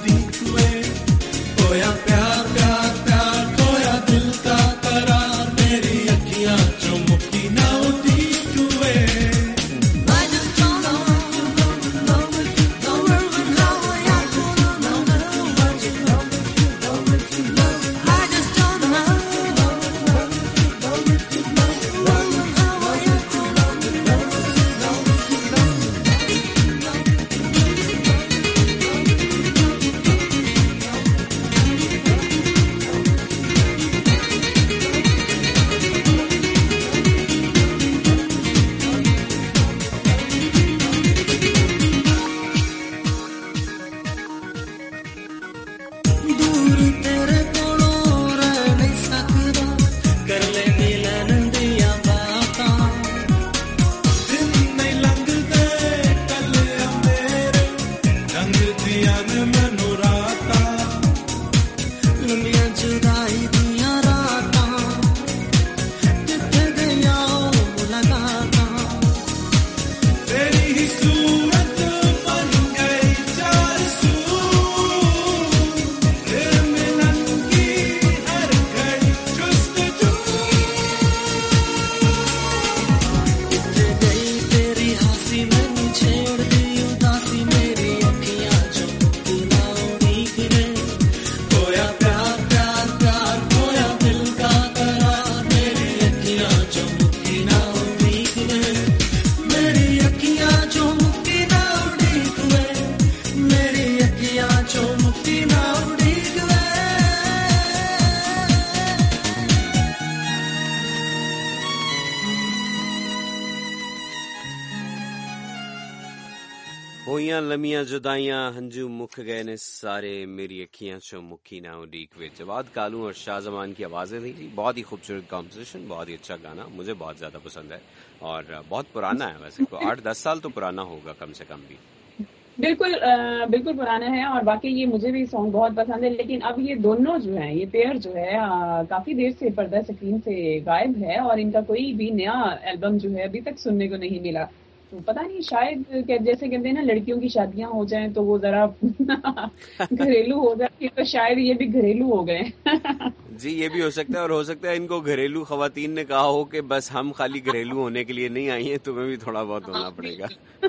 ਹੋਈਆਂ ਲੰਮੀਆਂ ਜੁਦਾਈਆਂ ਹੰਝੂ ਮੁੱਕ ਗਏ ਨੇ ਸਾਰੇ मेरी अखियां चो मुखी ना उड़ीक वे जवाद कालू और शाहजमान की आवाज़ें थी. बहुत ही खूबसूरत कॉम्पोजिशन, बहुत ही अच्छा गाना, मुझे बहुत ज़्यादा पसंद है और बहुत पुराना है. वैसे तो आठ दस साल तो पुराना होगा कम से कम भी. बिल्कुल आ, बिल्कुल पुराना है और वाकई ये मुझे भी सॉन्ग बहुत पसंद है. लेकिन अब ये दोनों जो हैं, ये पेयर जो है आ, काफी देर से पर्दा स्क्रीन से गायब है और इनका कोई भी नया एल्बम जो है अभी तक सुनने को नहीं मिला. तो पता नहीं, शायद जैसे कहते हैं ना लड़कियों की शादियां हो जाएं तो वो जरा घरेलू हो जाए, तो शायद ये भी घरेलू हो गए. जी ये भी हो सकता है और हो सकता है इनको घरेलू खवातीन ने कहा हो कि बस हम खाली घरेलू होने के लिए नहीं आई हैं, तुम्हें भी थोड़ा बहुत होना पड़ेगा.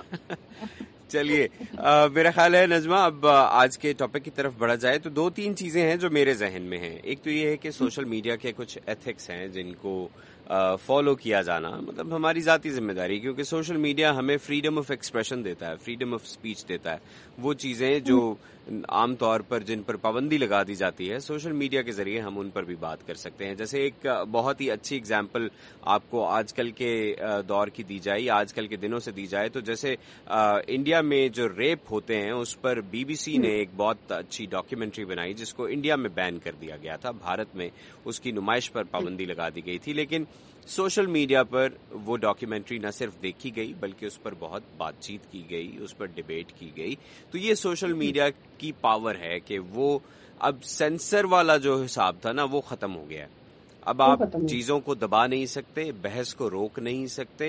चलिए, मेरा ख्याल है नज़मा अब आज के टॉपिक की तरफ बढ़ा जाए तो दो तीन चीजें हैं जो मेरे जहन में हैं. एक तो ये है कि सोशल मीडिया के कुछ एथिक्स हैं जिनको फॉलो किया जाना मतलब हमारी ज़ाती जिम्मेदारी, क्योंकि सोशल मीडिया हमें फ्रीडम ऑफ एक्सप्रेशन देता है, फ्रीडम ऑफ स्पीच देता है. वो चीज़ें जो आम तौर पर जिन पर पाबंदी लगा दी जाती है, सोशल मीडिया के जरिए हम उन पर भी बात कर सकते हैं. जैसे एक बहुत ही अच्छी एग्जाम्पल आपको आजकल के दौर की दी जाए, आजकल के दिनों से दी जाए तो जैसे इंडिया में जो रेप होते हैं उस पर बीबीसी ने एक बहुत अच्छी डॉक्यूमेंट्री बनाई जिसको इंडिया में बैन कर दिया गया था. भारत में उसकी नुमाइश पर पाबंदी लगा दी गई थी, लेकिन सोशल मीडिया पर वो डॉक्यूमेंट्री न सिर्फ देखी गई बल्कि उस पर बहुत बातचीत की गई, उस पर डिबेट की गई. तो ये सोशल मीडिया की पावर है कि वो अब सेंसर वाला जो हिसाब था ना वो खत्म हो गया है. अब आप चीजों को दबा नहीं सकते, बहस को रोक नहीं सकते,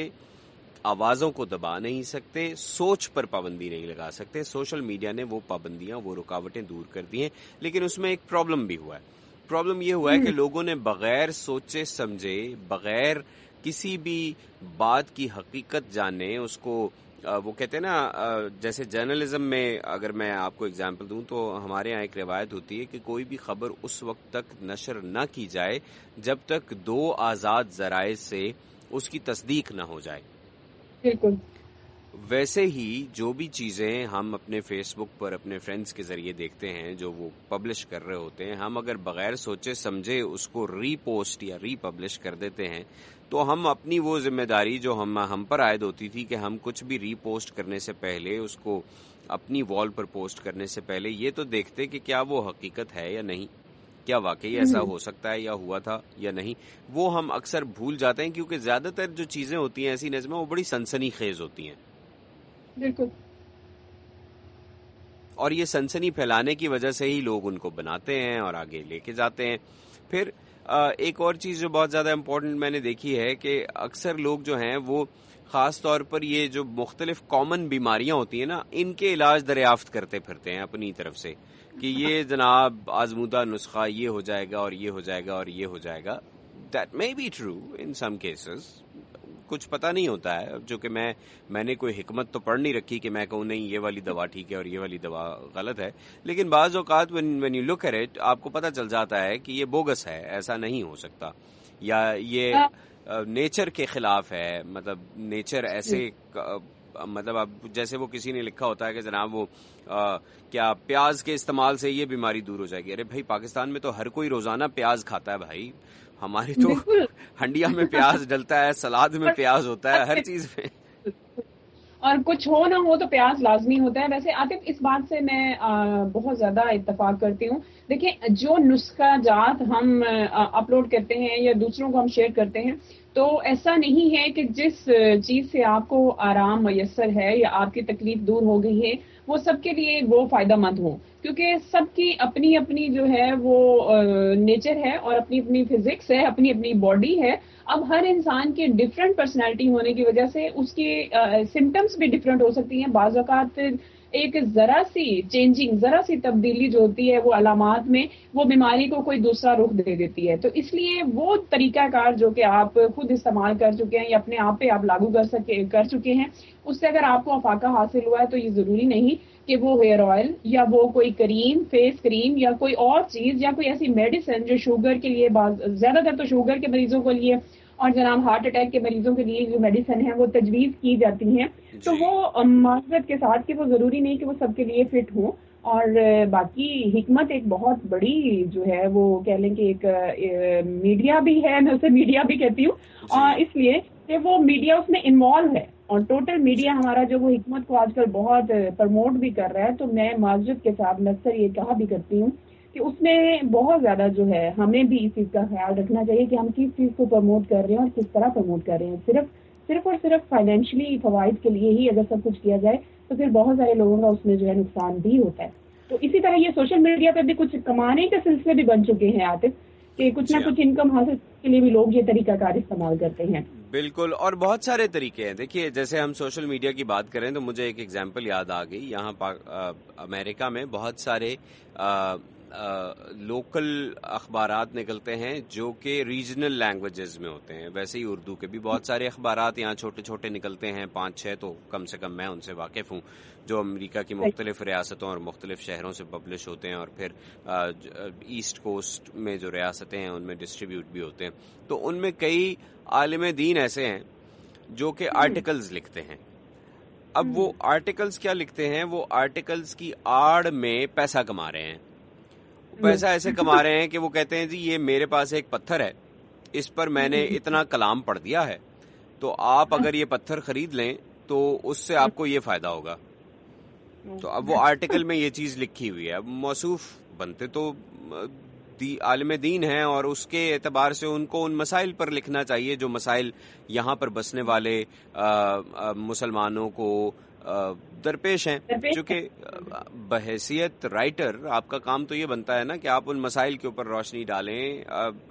आवाजों को दबा नहीं सकते, सोच पर पाबंदी नहीं लगा सकते. सोशल मीडिया ने वो पाबंदियां, वो रुकावटें दूर कर दी हैं. लेकिन उसमें एक प्रॉब्लम भी हुआ है. प्रॉब्लम ये हुआ है कि लोगों ने बगैर सोचे समझे, बगैर किसी भी बात की हकीकत जाने उसको, वो कहते हैं ना, जैसे जर्नलिज्म में अगर मैं आपको एग्जांपल दूं तो हमारे यहाँ एक रिवायत होती है कि कोई भी खबर उस वक्त तक नशर न की जाए जब तक दो आज़ाद ज़राए से उसकी तस्दीक न हो जाए. बिल्कुल. वैसे ही जो भी चीज़ें हम अपने फेसबुक पर अपने फ्रेंड्स के जरिए देखते हैं जो वो पब्लिश कर रहे होते हैं, हम अगर बगैर सोचे समझे उसको रीपोस्ट या रीपब्लिश कर देते हैं तो हम अपनी वो जिम्मेदारी जो हम हम पर आयद होती थी कि हम कुछ भी रीपोस्ट करने से पहले, उसको अपनी वॉल पर पोस्ट करने से पहले ये तो देखते कि क्या वो हकीकत है या नहीं, क्या वाकई ऐसा हो सकता है या हुआ था या नहीं. वो हम अक्सर भूल जाते हैं क्योंकि ज्यादातर जो चीजें होती हैं ऐसी नज़्में वो बड़ी सनसनीखेज होती हैं. बिल्कुल. और ये सनसनी फैलाने की वजह से ही लोग उनको बनाते हैं और आगे लेके जाते हैं. फिर एक और चीज जो बहुत ज्यादा इम्पोर्टेंट मैंने देखी है कि अक्सर लोग जो हैं वो खास तौर पर ये जो मुख्तलिफ कॉमन बीमारियां होती हैं ना, इनके इलाज दरियाफ्त करते फिरते हैं अपनी तरफ से कि ये जनाब आजमूदा नुस्खा, ये हो जाएगा और ये हो जाएगा और ये हो जाएगा. That may be true in some cases, कुछ पता नहीं होता है. जो कि मैं मैंने कोई हिकमत तो पढ़ नहीं रखी कि मैं कहूँ नहीं ये वाली दवा ठीक है और ये वाली दवा गलत है. लेकिन बाज़ औक़ात when when you look at it आपको पता चल जाता है कि ये बोगस है, ऐसा नहीं हो सकता, या ये नेचर के खिलाफ है. मतलब नेचर ऐसे मतलब अब जैसे वो किसी ने लिखा होता है कि जनाब वो आ, क्या प्याज के इस्तेमाल से ये बीमारी दूर हो जाएगी. अरे भाई, पाकिस्तान में तो हर कोई रोजाना प्याज खाता है भाई. हमारी तो हंडिया में प्याज डलता है, सलाद में प्याज होता है, हर चीज में. और कुछ हो ना हो तो प्याज लाजमी होता है. वैसे आतिफ, इस बात से मैं आ, बहुत ज्यादा इत्तेफाक करती हूँ. देखिए, जो नुस्खा जात हम अपलोड करते हैं या दूसरों को हम शेयर करते हैं तो ऐसा नहीं है कि जिस चीज से आपको आराम मयसर है या आपकी तकलीफ दूर हो गई है वो सबके लिए वो फायदा मंद हो, क्योंकि सबकी अपनी अपनी जो है वो नेचर है और अपनी अपनी फिजिक्स है, अपनी अपनी बॉडी है. अब हर इंसान की डिफरेंट पर्सनालिटी होने की वजह से उसकी सिम्टम्स भी डिफरेंट हो सकती हैं. बाज़ औक़ात एक जरा सी चेंजिंग, जरा सी तब्दीली जो होती है वो अलामात में वो बीमारी को कोई दूसरा रुख दे देती है. तो इसलिए वो तरीकाकार जो कि आप खुद इस्तेमाल कर चुके हैं या अपने आप पे आप लागू कर सके कर चुके हैं, उससे अगर आपको अफाका हासिल हुआ है तो ये जरूरी नहीं कि वो हेयर ऑयल या वो कोई क्रीम, फेस क्रीम या कोई और चीज या कोई ऐसी मेडिसिन जो शुगर के लिए, ज्यादातर तो शुगर के मरीजों के लिए और जनाब हार्ट अटैक के मरीजों के लिए जो मेडिसिन है वो तजवीज की जाती हैं, तो वो माजरत के साथ कि वो जरूरी नहीं कि वो सबके लिए फिट हो. और बाकी हिकमत एक बहुत बड़ी जो है वो कह लें कि एक ए, मीडिया भी है, मैं उसे मीडिया भी कहती हूँ, और इसलिए कि वो मीडिया उसमें इन्वॉल्व है اور ٹوٹل میڈیا ہمارا جو وہ حکمت کو آج کل بہت پروموٹ بھی کر رہا ہے، تو میں معذرت کے ساتھ میں اکثر یہ کہا بھی کرتی ہوں کہ اس میں بہت زیادہ جو ہے ہمیں بھی اس چیز کا خیال رکھنا چاہیے کہ ہم کس چیز کو پروموٹ کر رہے ہیں اور کس طرح پروموٹ کر رہے ہیں. صرف صرف اور صرف فائنینشلی فوائد کے لیے ہی اگر سب کچھ کیا جائے تو پھر بہت سارے لوگوں کا اس میں جو ہے نقصان بھی ہوتا ہے. تو اسی طرح یہ سوشل میڈیا پہ بھی کچھ کمانے کے سلسلے بھی بن چکے ہیں عاطف، کہ کچھ نہ کچھ انکم حاصل کے لیے بھی لوگ یہ طریقہ کار استعمال کرتے ہیں. بالکل، اور بہت سارے طریقے ہیں. دیکھیے جیسے ہم سوشل میڈیا کی بات کریں تو مجھے ایک ایگزامپل یاد آ گئی. یہاں امریکہ میں بہت سارے لوکل اخبارات نکلتے ہیں جو کہ ریجنل لینگویجز میں ہوتے ہیں. ویسے ہی اردو کے بھی بہت سارے اخبارات یہاں چھوٹے چھوٹے نکلتے ہیں، پانچ چھ تو کم سے کم میں ان سے واقف ہوں، جو امریکہ کی مختلف ریاستوں اور مختلف شہروں سے پبلش ہوتے ہیں اور پھر ایسٹ کوسٹ میں جو ریاستیں ہیں ان میں ڈسٹریبیوٹ بھی ہوتے ہیں. تو ان میں کئی عالم دین ایسے ہیں جو کہ آرٹیکلز لکھتے ہیں. اب وہ آرٹیکلز کیا لکھتے ہیں؟ وہ آرٹیکلز کی آڑ میں پیسہ کما رہے ہیں. پیسہ ایسے کما رہے ہیں کہ وہ کہتے ہیں جی یہ میرے پاس ایک پتھر ہے، اس پر میں نے اتنا کلام پڑھ دیا ہے، تو آپ اگر یہ پتھر خرید لیں تو اس سے آپ کو یہ فائدہ ہوگا. تو اب وہ آرٹیکل میں یہ چیز لکھی ہوئی ہے. اب موصوف بنتے تو عالم دین ہیں اور اس کے اعتبار سے ان کو ان مسائل پر لکھنا چاہیے جو مسائل یہاں پر بسنے والے مسلمانوں کو درپیش ہیں. چونکہ بحیثیت رائٹر آپ کا کام تو یہ بنتا ہے نا کہ آپ ان مسائل کے اوپر روشنی ڈالیں،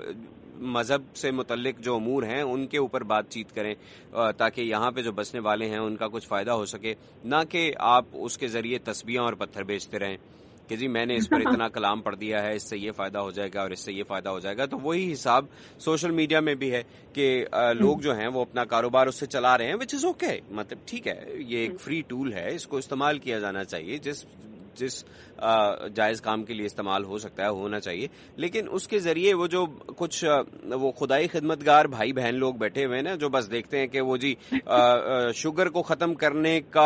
مذہب سے متعلق جو امور ہیں ان کے اوپر بات چیت کریں تاکہ یہاں پہ جو بسنے والے ہیں ان کا کچھ فائدہ ہو سکے، نہ کہ آپ اس کے ذریعے تسبیحاں اور پتھر بیچتے رہیں کہ جی میں نے اس پر اتنا کلام پڑھ دیا ہے، اس سے یہ فائدہ ہو جائے گا اور اس سے یہ فائدہ ہو جائے گا. تو وہی حساب سوشل میڈیا میں بھی ہے کہ لوگ جو ہیں وہ اپنا کاروبار اس سے چلا رہے ہیں، وچ از اوکے. مطلب ٹھیک ہے، یہ ایک فری ٹول ہے، اس کو استعمال کیا جانا چاہیے، جس جس جائز کام کے لیے استعمال ہو سکتا ہے ہونا چاہیے. لیکن اس کے ذریعے وہ جو کچھ وہ خدائی خدمتگار بھائی بہن لوگ بیٹھے ہوئے ہیں نا، جو بس دیکھتے ہیں کہ وہ جی شوگر کو ختم کرنے کا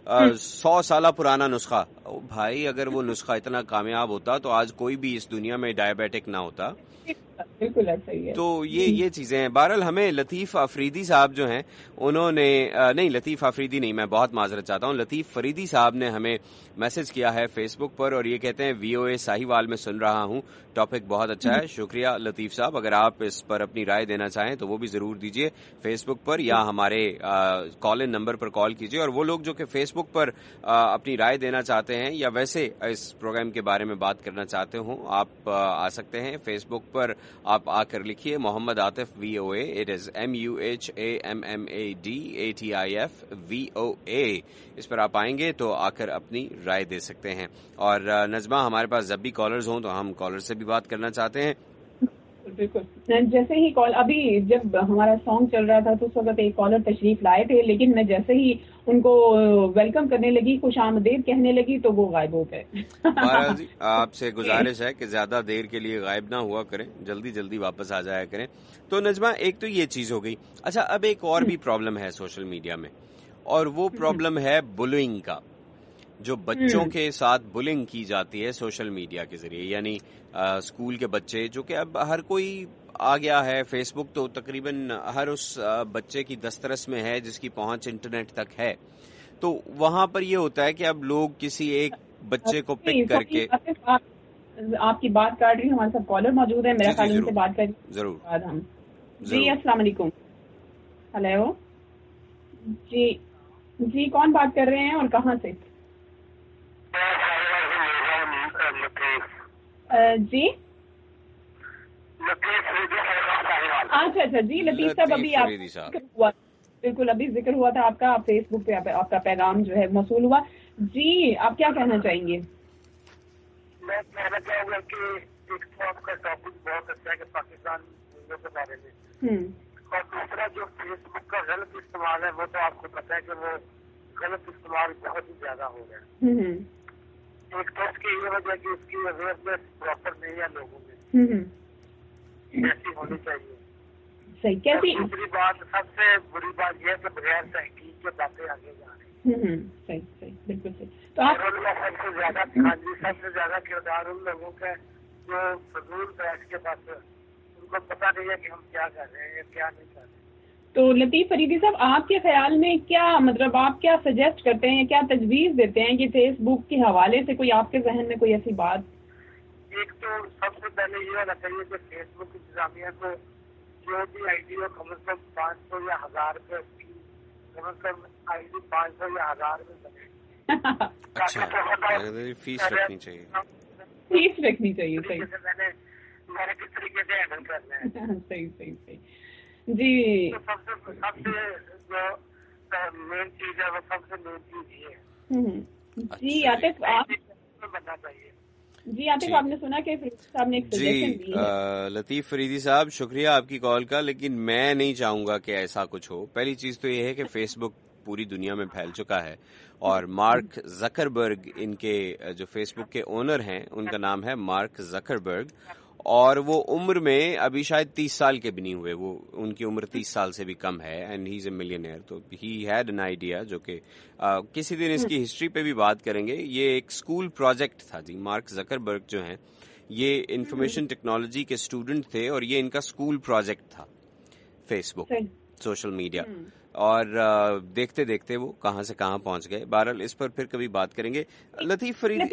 سو سالہ پرانا نسخہ، بھائی اگر وہ نسخہ اتنا کامیاب ہوتا تو آج کوئی بھی اس دنیا میں ڈائبیٹک نہ ہوتا. بالکل ایسا ہی ہے. تو یہ یہ چیزیں ہیں. بہرحال ہمیں لطیف آفریدی صاحب جو ہیں انہوں نے نہیں لطیف آفریدی نہیں میں بہت معذرت چاہتا ہوں لطیف فریدی صاحب نے ہمیں میسج کیا ہے فیس بک پر اور یہ کہتے ہیں وی او اے ساہیوال میں سن رہا ہوں، ٹاپک بہت اچھا ہے. شکریہ لطیف صاحب. اگر آپ اس پر اپنی رائے دینا چاہیں تو وہ بھی ضرور دیجیے فیس بک پر یا ہمارے کال ان نمبر پر کال کیجیے. اور وہ لوگ جو کہ فیس بک پر اپنی رائے دینا چاہتے ہیں یا ویسے اس پروگرام کے بارے میں بات کرنا چاہتے ہوں آپ آ سکتے ہیں فیس بک پر. آپ آ کر لکھیے Muhammad Atif V O A, it is M U H A M M A D A T I F V O A. اس پر آپ آئیں گے تو آ کر اپنی رائے دے سکتے ہیں. اور نظمہ ہمارے پاس جب بھی کالرز ہوں تو ہم کالر سے بھی بات کرنا چاہتے ہیں. بالکل. جیسے ہی کال ابھی جب ہمارا سانگ چل رہا تھا تو اس وقت ایک کالر تشریف لائے تھے، لیکن میں جیسے ہی ان کو ویلکم کرنے لگی، خوش آمدید کہنے لگی تو وہ غائب ہو گئے. مہاراج جی آپ سے گزارش ہے کہ زیادہ دیر کے لیے غائب نہ ہوا کریں، جلدی جلدی واپس آ جایا کریں. تو نجمہ ایک تو یہ چیز ہو گئی. اچھا اب ایک اور بھی پرابلم ہے سوشل میڈیا میں اور وہ پرابلم ہے بلوئنگ کا، جو بچوں کے ساتھ بلنگ کی جاتی ہے سوشل میڈیا کے ذریعے. یعنی اسکول کے بچے جو کہ اب ہر کوئی آ گیا ہے، فیس بک تو تقریباً ہر اس بچے کی دسترس میں ہے جس کی پہنچ انٹرنیٹ تک ہے. تو وہاں پر یہ ہوتا ہے کہ اب لوگ کسی ایک بچے کو پک کر کے آپ کی بات کاٹ رہی، ہمارے ساتھ کالر موجود ہے، میرا خیال ان سے بات کر ضرور. ہم جی السلام علیکم. ہلو جی جی کون بات کر رہے ہیں اور کہاں سے؟ جی اچھا اچھا جی لطیف صاحب ابھی آپ بالکل ابھی ذکر ہوا تھا آپ کا، آپ فیس بک پہ آپ کا پیغام جو ہے موصول ہوا. جی آپ کیا کہنا چاہیں گے؟ میں کہنا چاہوں گا کہ ایک تو آپ کا ٹاپک بہت اچھا ہے کہ پاکستان کے بارے میں، اور دوسرا جو فیس بک کا غلط استعمال ہے وہ تو آپ کو پتا ہے کہ وہ غلط استعمال بہت ہی زیادہ ہو رہا ہے. ایک تو اس کی یہ وجہ کہ اس کی اویئرنیس پراپر نہیں ہے لوگوں میں، ایسی ہونی چاہیے. صحیح. کیسی دوسری بات سب سے بری بات یہ ہے کہ بغیر تحقیق کے باتیں آگے جا رہی ہیں. صحیح صحیح بالکل صحیح. تو آپ سب سے زیادہ ہاں جی سب سے زیادہ کردار ان لوگوں کا جو فضول بیٹھ کے بس ان کو پتا نہیں ہے کہ ہم کیا کر رہے ہیں کیا نہیں کر رہے ہیں. تو لطیف فریدی صاحب، آپ کے خیال میں کیا مطلب آپ کیا سجیسٹ کرتے ہیں، کیا تجویز دیتے ہیں کہ فیس بک کے حوالے سے کوئی آپ کے ذہن میں کوئی ایسی بات؟ ایک تو سب سے پہلے یہ ہونا چاہیے کہ فیس بک انتظامیہ کو جو بھی آئی ڈی ہو کم از کم پانچ سو یا ہزار روپے، کم از کم آئی ڈی پانچ سو یا ہزار روپے بنے. اچھا، فیس رکھنی چاہیے. فیس رکھنی چاہیے. صحیح. میں نے میں نے کس طریقے سے ہینڈل کرنا ہے. صحیح صحیح صحیح. جی سب سے سب سے جو مین چیز ہے وہ سب سے مین چیز یہ ہے. جی عاطف آپ بننا چاہیے. جی عاطف آپ نے سنا کہ فریدی صاحب نے ایک سجیشن دی ہے. لطیف فریدی صاحب شکریہ آپ کی کال کا، لیکن میں نہیں چاہوں گا کہ ایسا کچھ ہو. پہلی چیز تو یہ ہے کہ فیس بک پوری دنیا میں پھیل چکا ہے، اور مارک زکربرگ ان کے جو فیس بک کے اونر ہیں ان کا نام ہے مارک زکربرگ، اور وہ عمر میں ابھی شاید تیس سال کے بھی نہیں ہوئے، وہ ان کی عمر تیس سال سے بھی کم ہے، and he is a millionaire. تو ہی ہیڈ این آئیڈیا جو کہ کسی دن اس کی ہسٹری پہ بھی بات کریں گے. یہ ایک اسکول پروجیکٹ تھا جی. مارک زکربرگ جو ہیں یہ انفارمیشن ٹیکنالوجی کے اسٹوڈنٹ تھے، اور یہ ان کا اسکول پروجیکٹ تھا فیس بک، سوشل میڈیا. اور دیکھتے دیکھتے وہ کہاں سے کہاں پہنچ گئے. بہرحال اس پر پھر کبھی بات کریں گے. لطیف فرید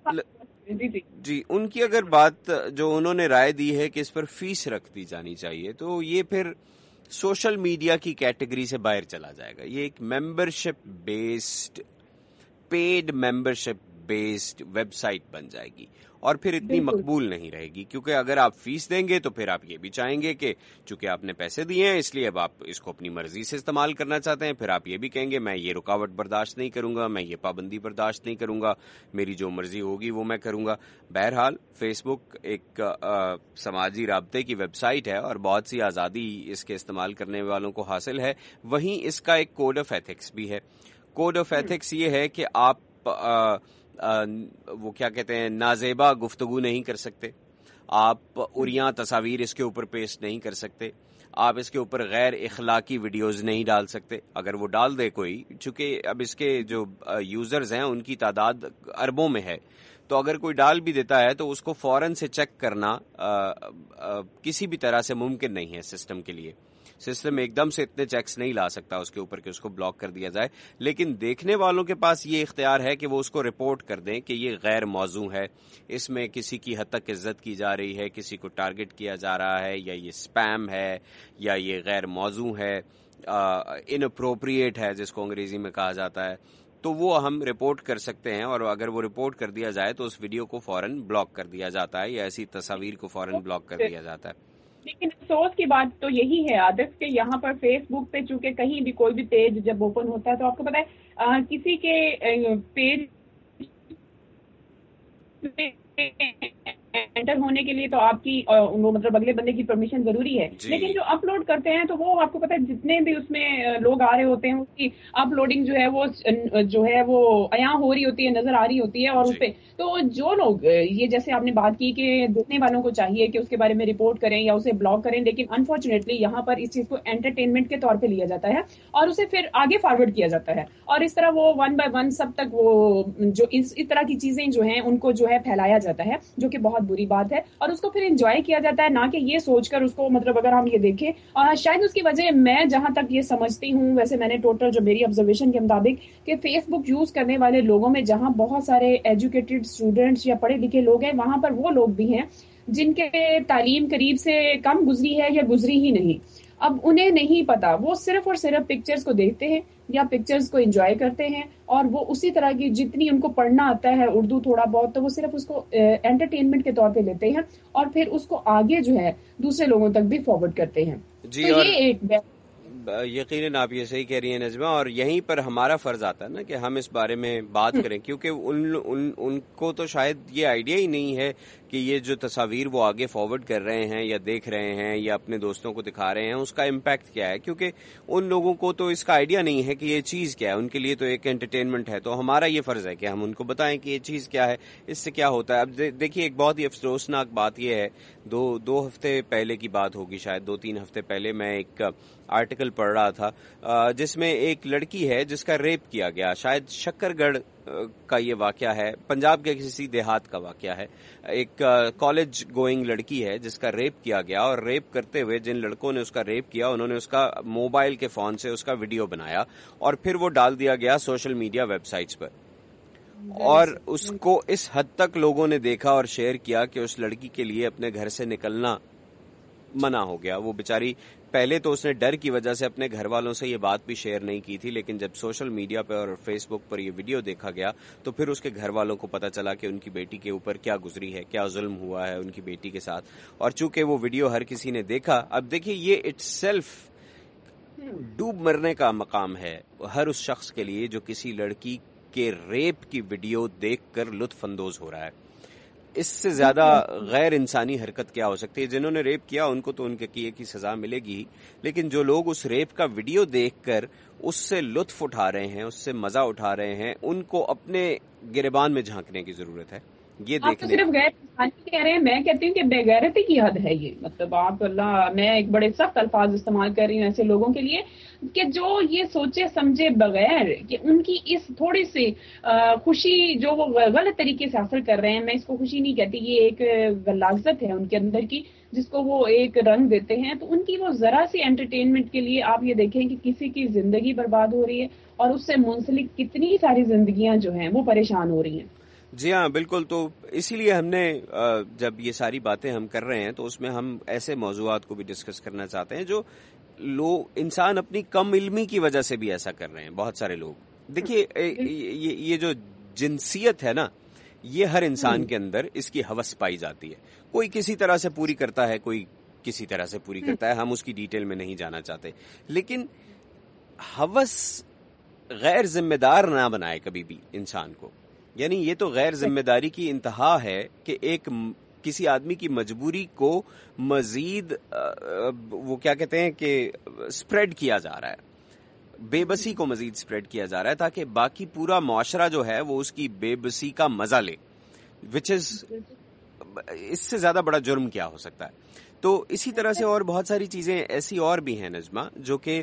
جی، ان کی اگر بات جو انہوں نے رائے دی ہے کہ اس پر فیس رکھ دی جانی چاہیے، تو یہ پھر سوشل میڈیا کی کیٹیگری سے باہر چلا جائے گا. یہ ایک membership based, paid membership based website بن جائے گی، اور پھر اتنی مقبول نہیں رہے گی. کیونکہ اگر آپ فیس دیں گے تو پھر آپ یہ بھی چاہیں گے کہ چونکہ آپ نے پیسے دیے ہیں اس لیے اب آپ اس کو اپنی مرضی سے استعمال کرنا چاہتے ہیں. پھر آپ یہ بھی کہیں گے میں یہ رکاوٹ برداشت نہیں کروں گا، میں یہ پابندی برداشت نہیں کروں گا، میری جو مرضی ہوگی وہ میں کروں گا. بہرحال فیس بک ایک سماجی رابطے کی ویب سائٹ ہے، اور بہت سی آزادی اس کے استعمال کرنے والوں کو حاصل ہے. وہیں اس کا ایک کوڈ آف ایتھکس بھی ہے. کوڈ آف ایتھکس یہ ہے کہ آپ آ, آ, وہ کیا کہتے ہیں، نازیبا گفتگو نہیں کر سکتے، آپ اریاں تصاویر اس کے اوپر پیسٹ نہیں کر سکتے، آپ اس کے اوپر غیر اخلاقی ویڈیوز نہیں ڈال سکتے. اگر وہ ڈال دے کوئی، چونکہ اب اس کے جو یوزرز ہیں ان کی تعداد اربوں میں ہے، تو اگر کوئی ڈال بھی دیتا ہے تو اس کو فوراً سے چیک کرنا آ, آ, کسی بھی طرح سے ممکن نہیں ہے سسٹم کے لیے. سسٹم ایک دم سے اتنے چیکس نہیں لا سکتا اس کے اوپر کہ اس کو بلاک کر دیا جائے. لیکن دیکھنے والوں کے پاس یہ اختیار ہے کہ وہ اس کو رپورٹ کر دیں کہ یہ غیر موزوں ہے، اس میں کسی کی حد تک عزت کی جا رہی ہے، کسی کو ٹارگٹ کیا جا رہا ہے، یا یہ سپیم ہے، یا یہ غیر موزوں ہے، ان اپروپریٹ ہے جس کو انگریزی میں کہا جاتا ہے. تو وہ ہم رپورٹ کر سکتے ہیں، اور اگر وہ رپورٹ کر دیا جائے تو اس ویڈیو کو فوراً بلاک کر دیا جاتا ہے، یا ایسی تصاویر کو فوراً بلاک کر دیا جاتا ہے. لیکن افسوس کی بات تو یہی ہے عادت کہ یہاں پر فیس بک پہ چونکہ کہیں بھی کوئی بھی پیج جب اوپن ہوتا ہے تو آپ کو پتا ہے کسی کے پیج انٹر ہونے کے لیے تو آپ کی مطلب اگلے بندے کی پرمیشن ضروری ہے. لیکن جو اپلوڈ کرتے ہیں تو وہ آپ کو پتا ہے جتنے بھی اس میں لوگ آ رہے ہوتے ہیں اس کی اپلوڈنگ جو ہے وہ جو ہے وہ عیاں ہو رہی ہوتی ہے، نظر آ رہی ہوتی ہے. اور اس پہ تو جو لوگ یہ جیسے آپ نے بات کی کہ دیکھنے والوں کو چاہیے کہ اس کے بارے میں رپورٹ کریں یا اسے بلاک کریں، لیکن انفارچونیٹلی یہاں پر اس چیز کو انٹرٹینمنٹ کے طور پہ لیا جاتا ہے اور اسے پھر آگے فارورڈ کیا جاتا ہے، اور اس طرح وہ ون بائی ون سب تک وہ جو اس طرح کی چیزیں جو ہیں ان کو جو ہے پھیلایا جاتا ہے، جو کہ بہت بری بات ہے. اور اس کو پھر انجوائے کیا جاتا ہے، نہ کہ یہ سوچ کر اس کو مطلب اگر ہم یہ دیکھیں شاید اس کی وجہ میں جہاں تک یہ سمجھتی ہوں، ویسے میں نے ٹوٹل جو میری آبزرویشن کے مطابق کہ فیس بک یوز کرنے والے لوگوں میں جہاں بہت سارے ایجوکیٹڈ اسٹوڈینٹس یا پڑھے لکھے لوگ ہیں، وہاں پر وہ لوگ بھی ہیں جن کے تعلیم قریب سے کم گزری ہے یا گزری ہی نہیں. اب انہیں نہیں پتا، وہ صرف اور صرف پکچرز کو دیکھتے ہیں یا پکچرز کو انجوائے کرتے ہیں، اور وہ اسی طرح کی جتنی ان کو پڑھنا آتا ہے اردو تھوڑا بہت تو وہ صرف اس کو انٹرٹینمنٹ کے طور پہ لیتے ہیں، اور پھر اس کو آگے جو ہے دوسرے لوگوں تک بھی فارورڈ کرتے ہیں. جی، تو یہ ایک یقیناً آپ یہ صحیح کہہ رہی ہیں نجمہ، اور یہیں پر ہمارا فرض آتا ہے نا کہ ہم اس بارے میں بات کریں، کیونکہ ان ان ان کو تو شاید یہ آئیڈیا ہی نہیں ہے کہ یہ جو تصاویر وہ آگے فارورڈ کر رہے ہیں یا دیکھ رہے ہیں یا اپنے دوستوں کو دکھا رہے ہیں اس کا امپیکٹ کیا ہے. کیونکہ ان لوگوں کو تو اس کا آئیڈیا نہیں ہے کہ یہ چیز کیا ہے، ان کے لیے تو ایک انٹرٹینمنٹ ہے. تو ہمارا یہ فرض ہے کہ ہم ان کو بتائیں کہ یہ چیز کیا ہے، اس سے کیا ہوتا ہے. اب دیکھیے ایک بہت ہی افسوسناک بات یہ ہے، دو دو ہفتے پہلے کی بات ہوگی، شاید دو تین ہفتے پہلے میں ایک آرٹیکل آرٹیکل پڑھ رہا تھا جس میں ایک لڑکی ہے جس کا ریپ کیا گیا. شاید شکر گڑھ کا یہ واقعہ ہے, پنجاب کے کسی دیہات کا واقعہ ہے. ایک کالج گوئنگ لڑکی ہے جس کا ریپ کیا گیا, اور ریپ کرتے ہوئے جن لڑکوں نے اس کا ریپ کیا انہوں نے اس کا موبائل کے فون سے اس کا ویڈیو بنایا اور پھر وہ ڈال دیا گیا سوشل میڈیا ویب سائٹس پر. اور اس کو اس حد تک لوگوں نے دیکھا اور شیئر کیا کہ اس لڑکی کے لیے اپنے گھر سے نکلنا منع ہو گیا. وہ بیچاری پہلے تو اس نے ڈر کی وجہ سے اپنے گھر والوں سے یہ بات بھی شیئر نہیں کی تھی, لیکن جب سوشل میڈیا پہ اور فیس بک پر یہ ویڈیو دیکھا گیا تو پھر اس کے گھر والوں کو پتا چلا کہ ان کی بیٹی کے اوپر کیا گزری ہے, کیا ظلم ہوا ہے ان کی بیٹی کے ساتھ. اور چونکہ وہ ویڈیو ہر کسی نے دیکھا, اب دیکھیے یہ اٹ سیلف ڈوب مرنے کا مقام ہے ہر اس شخص کے لیے جو کسی لڑکی کے ریپ کی ویڈیو دیکھ کر لطف اندوز ہو رہا ہے. اس سے زیادہ غیر انسانی حرکت کیا ہو سکتی ہے؟ جنہوں نے ریپ کیا ان کو تو ان کے کیے کی سزا ملے گی, لیکن جو لوگ اس ریپ کا ویڈیو دیکھ کر اس سے لطف اٹھا رہے ہیں, اس سے مزہ اٹھا رہے ہیں, ان کو اپنے گریبان میں جھانکنے کی ضرورت ہے. یہ آپ تو صرف غیر انسانی کہہ رہے ہیں, میں کہتی ہوں کہ بے غیرتی کی حد ہے یہ. مطلب آپ اللہ, میں ایک بڑے سخت الفاظ استعمال کر رہی ہوں ایسے لوگوں کے لیے کہ جو یہ سوچے سمجھے بغیر کہ ان کی اس تھوڑی سی خوشی جو وہ غلط طریقے سے حاصل کر رہے ہیں, میں اس کو خوشی نہیں کہتی, یہ ایک غلاظت ہے ان کے اندر کی جس کو وہ ایک رنگ دیتے ہیں, تو ان کی وہ ذرا سی انٹرٹینمنٹ کے لیے آپ یہ دیکھیں کہ کسی کی زندگی برباد ہو رہی ہے اور اس سے منسلک کتنی ساری زندگیاں جو ہیں وہ پریشان ہو رہی ہیں. جی ہاں بالکل. تو اسی لیے ہم نے جب یہ ساری باتیں ہم کر رہے ہیں تو اس میں ہم ایسے موضوعات کو بھی ڈسکس کرنا چاہتے ہیں جو لوگ انسان اپنی کم علمی کی وجہ سے بھی ایسا کر رہے ہیں. بہت سارے لوگ دیکھیے یہ جو جنسیت ہے نا, یہ ہر انسان کے اندر اس کی ہوس پائی جاتی ہے. کوئی کسی طرح سے پوری کرتا ہے, کوئی کسی طرح سے پوری کرتا ہے, ہم اس کی ڈیٹیل میں نہیں جانا چاہتے, لیکن ہوس غیر ذمہ دار نہ بنائے کبھی بھی انسان کو. یعنی یہ تو غیر ذمہ داری کی انتہا ہے کہ ایک کسی آدمی کی مجبوری کو مزید وہ کیا کہتے ہیں کہ سپریڈ کیا جا رہا ہے, بے بسی کو مزید سپریڈ کیا جا رہا ہے تاکہ باقی پورا معاشرہ جو ہے وہ اس کی بے بسی کا مزہ لے, وچ از اس سے زیادہ بڑا جرم کیا ہو سکتا ہے. تو اسی طرح سے اور بہت ساری چیزیں ایسی اور بھی ہیں نجمہ جو کہ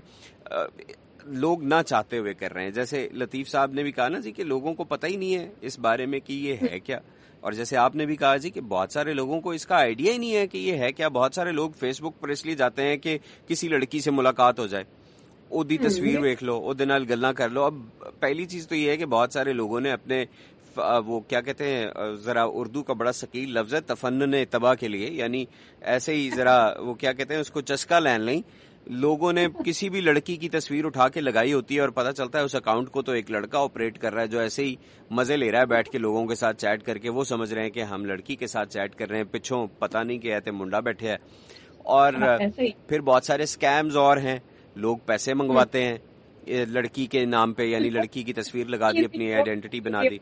لوگ نہ چاہتے ہوئے کر رہے ہیں. جیسے لطیف صاحب نے بھی کہا نا جی کہ لوگوں کو پتہ ہی نہیں ہے اس بارے میں کہ یہ ہے کیا, اور جیسے آپ نے بھی کہا جی کہ بہت سارے لوگوں کو اس کا آئیڈیا ہی نہیں ہے کہ یہ ہے کیا. بہت سارے لوگ فیس بک پر اس لیے جاتے ہیں کہ کسی لڑکی سے ملاقات ہو جائے, اودی تصویر دیکھ لو, او دے نال گلاں کر لو. اب پہلی چیز تو یہ ہے کہ بہت سارے لوگوں نے اپنے وہ کیا کہتے ہیں, ذرا اردو کا بڑا ثقیل لفظ ہے تفنن اتباع کے لیے, یعنی ایسے ہی ذرا وہ کیا کہتے ہیں اس کو چسکا لین لیں. لوگوں نے کسی بھی لڑکی کی تصویر اٹھا کے لگائی ہوتی ہے اور پتہ چلتا ہے اس اکاؤنٹ کو تو ایک لڑکا آپریٹ کر رہا ہے جو ایسے ہی مزے لے رہا ہے بیٹھ کے لوگوں کے ساتھ چیٹ کر کے. وہ سمجھ رہے ہیں کہ ہم لڑکی کے ساتھ چیٹ کر رہے ہیں, پچھوں پتہ نہیں کہ ایتے منڈا بیٹھے ہے. اور پھر بہت سارے سکیمز اور ہیں, لوگ پیسے منگواتے ہیں لڑکی کے نام پہ, یعنی لڑکی کی تصویر لگا دی, اپنی آئیڈینٹی بنا دی.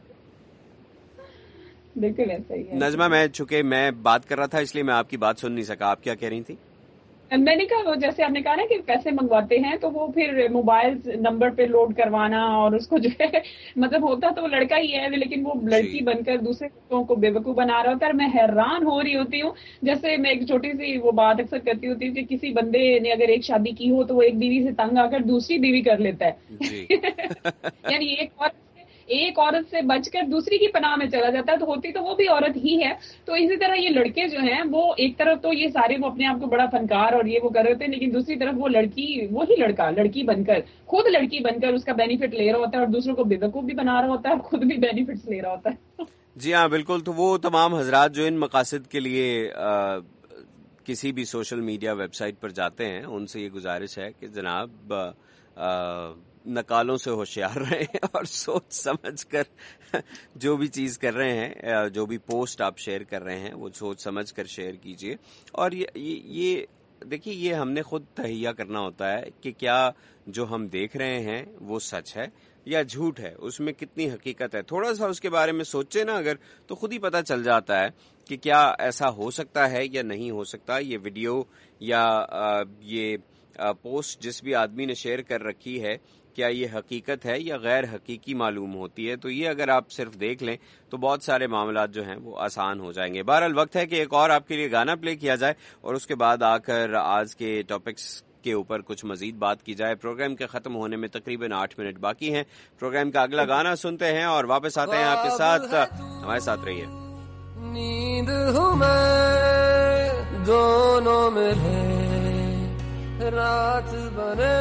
بالکل ایسا ہی ہے. نظمہ میں چونکہ میں بات کر رہا تھا اس لیے میں آپ کی بات سن نہیں سکا, آپ کیا کہہ رہی تھی؟ میں نے کہا جیسے آپ نے کہا نا کہ پیسے منگواتے ہیں تو وہ پھر موبائل نمبر پہ لوڈ کروانا, اور اس کو جو ہے مطلب ہوتا تو وہ لڑکا ہی ہے لیکن وہ لڑکی بن کر دوسرے لوگوں کو بے وقوف بنا رہا ہوتا ہے. میں حیران ہو رہی ہوتی ہوں, جیسے میں ایک چھوٹی سی وہ بات اکثر کرتی ہوتی ہوں کہ کسی بندے نے اگر ایک شادی کی ہو تو وہ ایک بیوی سے تنگ آ کر دوسری بیوی کر لیتا ہے. یعنی ایک اور ایک عورت سے بچ کر دوسری کی پناہ میں چلا جاتا ہے, تو ہوتی تو وہ بھی عورت ہی ہے. تو اسی طرح یہ لڑکے جو ہیں وہ ایک طرف تو یہ سارے وہ اپنے آپ کو بڑا فنکار اور یہ وہ کر رہے تھے, لیکن دوسری طرف وہ لڑکی وہی لڑکا لڑکی بن کر خود لڑکی بن کر اس کا بینیفٹ لے رہا ہوتا ہے اور دوسروں کو بے وقوف بھی بنا رہا ہوتا ہے, خود بھی بینیفٹس لے رہا ہوتا ہے. جی ہاں بالکل. تو وہ تمام حضرات جو ان مقاصد کے لیے آ, کسی بھی سوشل میڈیا ویب سائٹ پر جاتے ہیں, ان سے یہ گزارش ہے کہ جناب آ, نکالوں سے ہوشیار رہیں اور سوچ سمجھ کر جو بھی چیز کر رہے ہیں, جو بھی پوسٹ آپ شیئر کر رہے ہیں وہ سوچ سمجھ کر شیئر کیجئے. اور یہ یہ دیکھیے یہ ہم نے خود تہیہ کرنا ہوتا ہے کہ کیا جو ہم دیکھ رہے ہیں وہ سچ ہے یا جھوٹ ہے, اس میں کتنی حقیقت ہے. تھوڑا سا اس کے بارے میں سوچے نا اگر, تو خود ہی پتہ چل جاتا ہے کہ کیا ایسا ہو سکتا ہے یا نہیں ہو سکتا. یہ ویڈیو یا یہ پوسٹ جس بھی آدمی نے شیئر کر رکھی ہے کیا یہ حقیقت ہے یا غیر حقیقی معلوم ہوتی ہے. تو یہ اگر آپ صرف دیکھ لیں تو بہت سارے معاملات جو ہیں وہ آسان ہو جائیں گے. بہرحال وقت ہے کہ ایک اور آپ کے لیے گانا پلے کیا جائے اور اس کے بعد آ کر آج کے ٹاپکس کے اوپر کچھ مزید بات کی جائے. پروگرام کے ختم ہونے میں تقریباً آٹھ منٹ باقی ہیں. پروگرام کا اگلا گانا سنتے ہیں اور واپس آتے ہیں آپ کے ساتھ. ہمارے ساتھ رہیے. نیند ہوں میں دونوں ملے رات بنے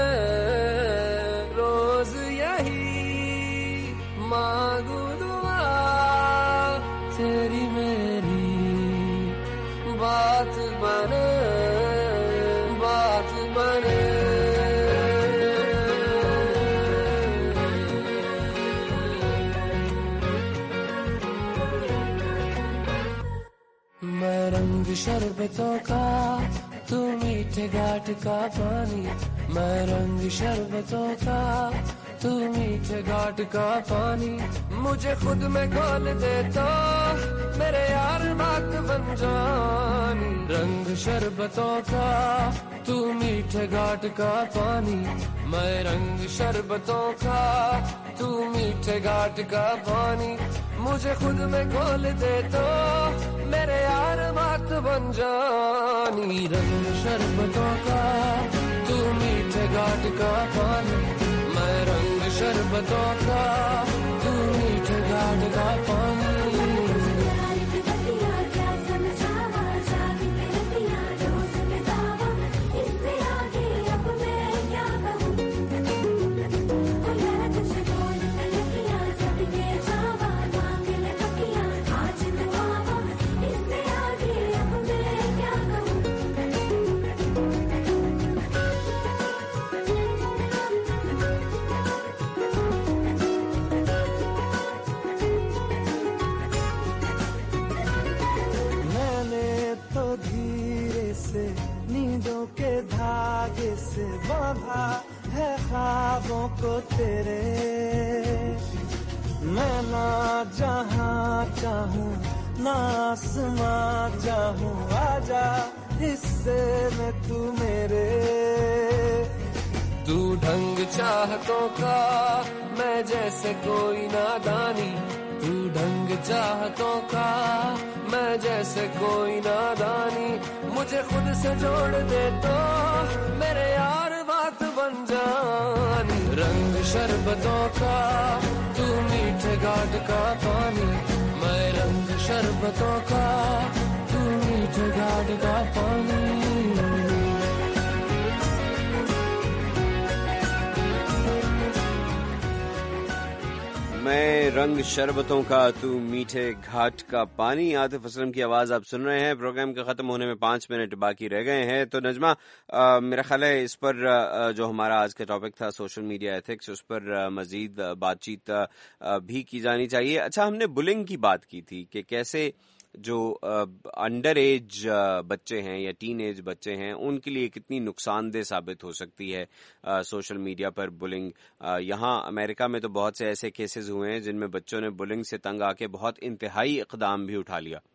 روز یہی مانگوں دعا تیری میری بات بنے بات بنے. میں رنگ شربتوں کا تو میٹھے گھاٹ کا پانی. میں رنگ شربتوں کا تو میٹھے گھاٹ کا پانی. مجھے خود میں کھول دے تو میرے یار بات بن جانی. رنگ شربتوں کا تو میٹھے گھاٹ کا پانی. میں رنگ شربتوں کا تو میٹھے گھاٹ کا پانی. مجھے خود میں کھول دے تو میرے یار بات بن جانی. رنگ شربتوں کا تو میٹھے گھاٹ کا پانی. میں رنگ شربتوں کا تو میٹھے گھاٹ کا پانی. سے باندھا ہے خوابوں کو تیرے. میں نہ جہاں چاہوں نہ آسماں چاہوں آجا حصے میں تو میرے. تو ڈھنگ چاہتوں کا میں جیسے کوئی نادانی. تو ڈھنگ چاہتوں کا میں جیسے کوئی نادانی. مجھے خود سے جوڑ دے تو میرے یار بات بن جانی. رنگ شربتوں کا تو میٹھے گھاٹ کا پانی. میں رنگ شربتوں کا تو میٹھے گھاٹ کا پانی. میں رنگ شربتوں کا تو میٹھے گھاٹ کا پانی. عاطف اسلم کی آواز آپ سن رہے ہیں. پروگرام کے ختم ہونے میں پانچ منٹ باقی رہ گئے ہیں. تو نجمہ میرا خیال ہے اس پر جو ہمارا آج کا ٹاپک تھا سوشل میڈیا ایتھکس, اس پر مزید بات چیت بھی کی جانی چاہیے. اچھا, ہم نے بلنگ کی بات کی تھی کہ کیسے جو انڈر ایج بچے ہیں یا ٹین ایج بچے ہیں ان کے لیے کتنی نقصان دہ ثابت ہو سکتی ہے سوشل میڈیا پر بلنگ. یہاں امریکہ میں تو بہت سے ایسے کیسز ہوئے ہیں جن میں بچوں نے بلنگ سے تنگ آ کے بہت انتہائی اقدام بھی اٹھا لیا.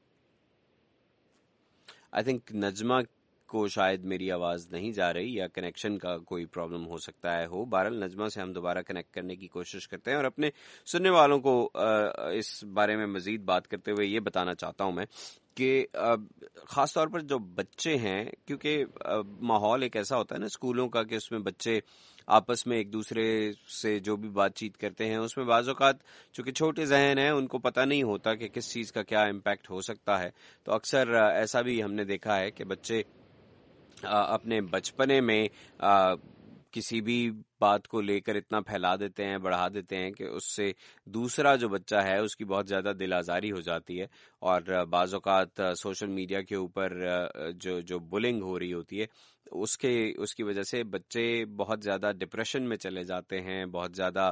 آئی تھنک نجمہ کو شاید میری آواز نہیں جا رہی یا کنیکشن کا کوئی پرابلم ہو سکتا ہے ہو. بہرحال نجمہ سے ہم دوبارہ کنیکٹ کرنے کی کوشش کرتے ہیں اور اپنے سننے والوں کو اس بارے میں مزید بات کرتے ہوئے یہ بتانا چاہتا ہوں میں کہ خاص طور پر جو بچے ہیں, کیونکہ ماحول ایک ایسا ہوتا ہے نا اسکولوں کا کہ اس میں بچے آپس میں ایک دوسرے سے جو بھی بات چیت کرتے ہیں اس میں بعض اوقات چونکہ چھوٹے ذہن ہیں ان کو پتہ نہیں ہوتا کہ کس چیز کا کیا امپیکٹ ہو سکتا ہے. تو اکثر ایسا بھی ہم نے دیکھا ہے کہ بچے اپنے بچپنے میں کسی بھی بات کو لے کر اتنا پھیلا دیتے ہیں, بڑھا دیتے ہیں کہ اس سے دوسرا جو بچہ ہے اس کی بہت زیادہ دل آزاری ہو جاتی ہے. اور بعض اوقات سوشل میڈیا کے اوپر جو جو بلنگ ہو رہی ہوتی ہے اس کے اس کی وجہ سے بچے بہت زیادہ ڈپریشن میں چلے جاتے ہیں, بہت زیادہ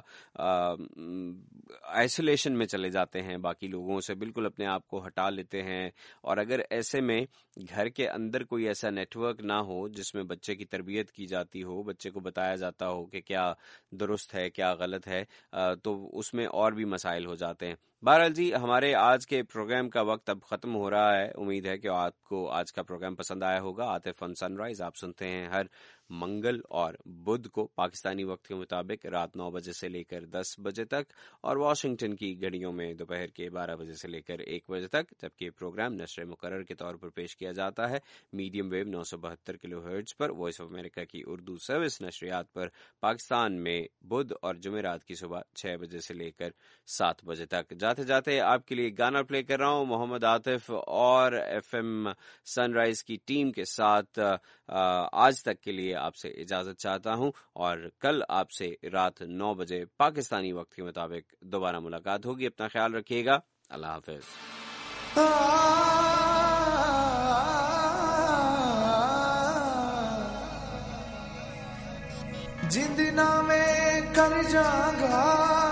آئسولیشن میں چلے جاتے ہیں, باقی لوگوں سے بالکل اپنے آپ کو ہٹا لیتے ہیں. اور اگر ایسے میں گھر کے اندر کوئی ایسا نیٹ ورک نہ ہو جس میں بچے کی تربیت کی جاتی ہو, بچے کو بتایا جاتا ہو کہ کیا درست ہے کیا غلط ہے, تو اس میں اور بھی مسائل ہو جاتے ہیں. بہرحال جی, ہمارے آج کے پروگرام کا وقت اب ختم ہو رہا ہے. امید ہے کہ آپ کو آج کا پروگرام پسند آیا ہوگا. عاطف آن سن رائز آپ سنتے ہیں ہر منگل اور بدھ کو پاکستانی وقت کے مطابق رات نو بجے سے لے کر دس بجے تک، اور واشنگٹن کی گھڑیوں میں دوپہر کے بارہ بجے سے لے کر ایک بجے تک، جبکہ یہ پروگرام نشر مقرر کے طور پر پیش کیا جاتا ہے میڈیم ویو نو سو بہتر کلو ہرٹز پر وائس آف امریکہ کی اردو سروس نشریات پر پاکستان میں بدھ اور جمعرات کی صبح چھ بجے سے لے کر سات بجے تک۔ جاتے جاتے آپ کے لیے گانا پلے کر رہا ہوں محمد عاطف اور ایف ایم سن رائز کی ٹیم کے ساتھ۔ آج تک کے لیے آپ سے اجازت چاہتا ہوں، اور کل آپ سے رات نو بجے پاکستانی وقت کے مطابق دوبارہ ملاقات ہوگی۔ اپنا خیال رکھیے گا، اللہ حافظ۔ جندنا میں کر جاگا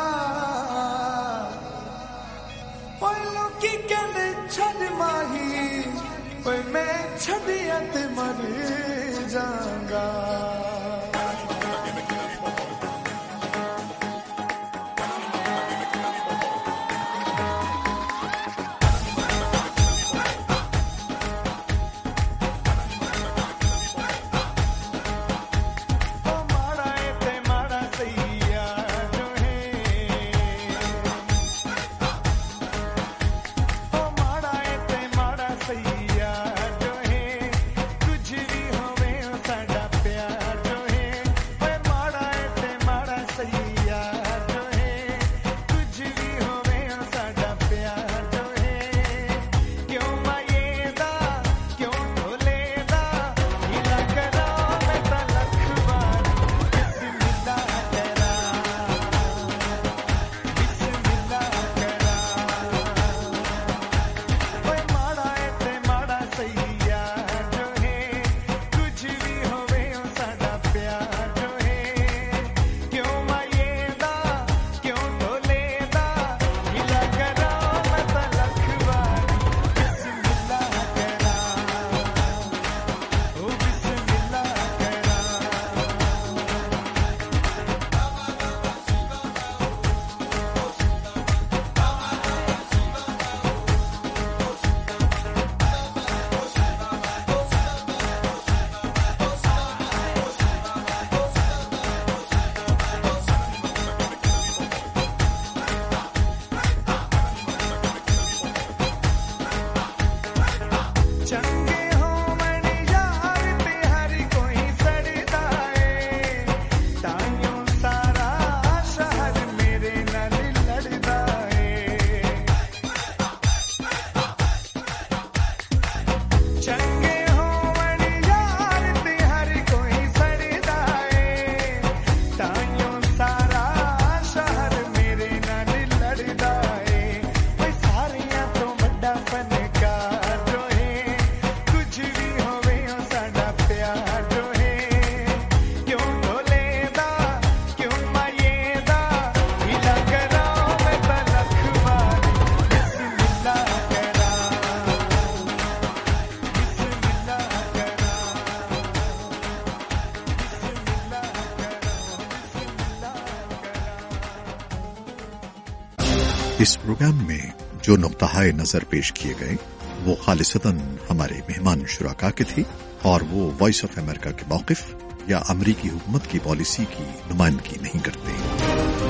لوکی کہندے چھڈ ماہی، میں چھڈیا تے مر جاگا۔ اس پروگرام میں جو نقطۂ نظر پیش کیے گئے وہ خالصتاً ہمارے مہمان شرکا کے تھے، اور وہ وائس آف امریکہ کے موقف یا امریکی حکومت کی پالیسی کی نمائندگی نہیں کرتے۔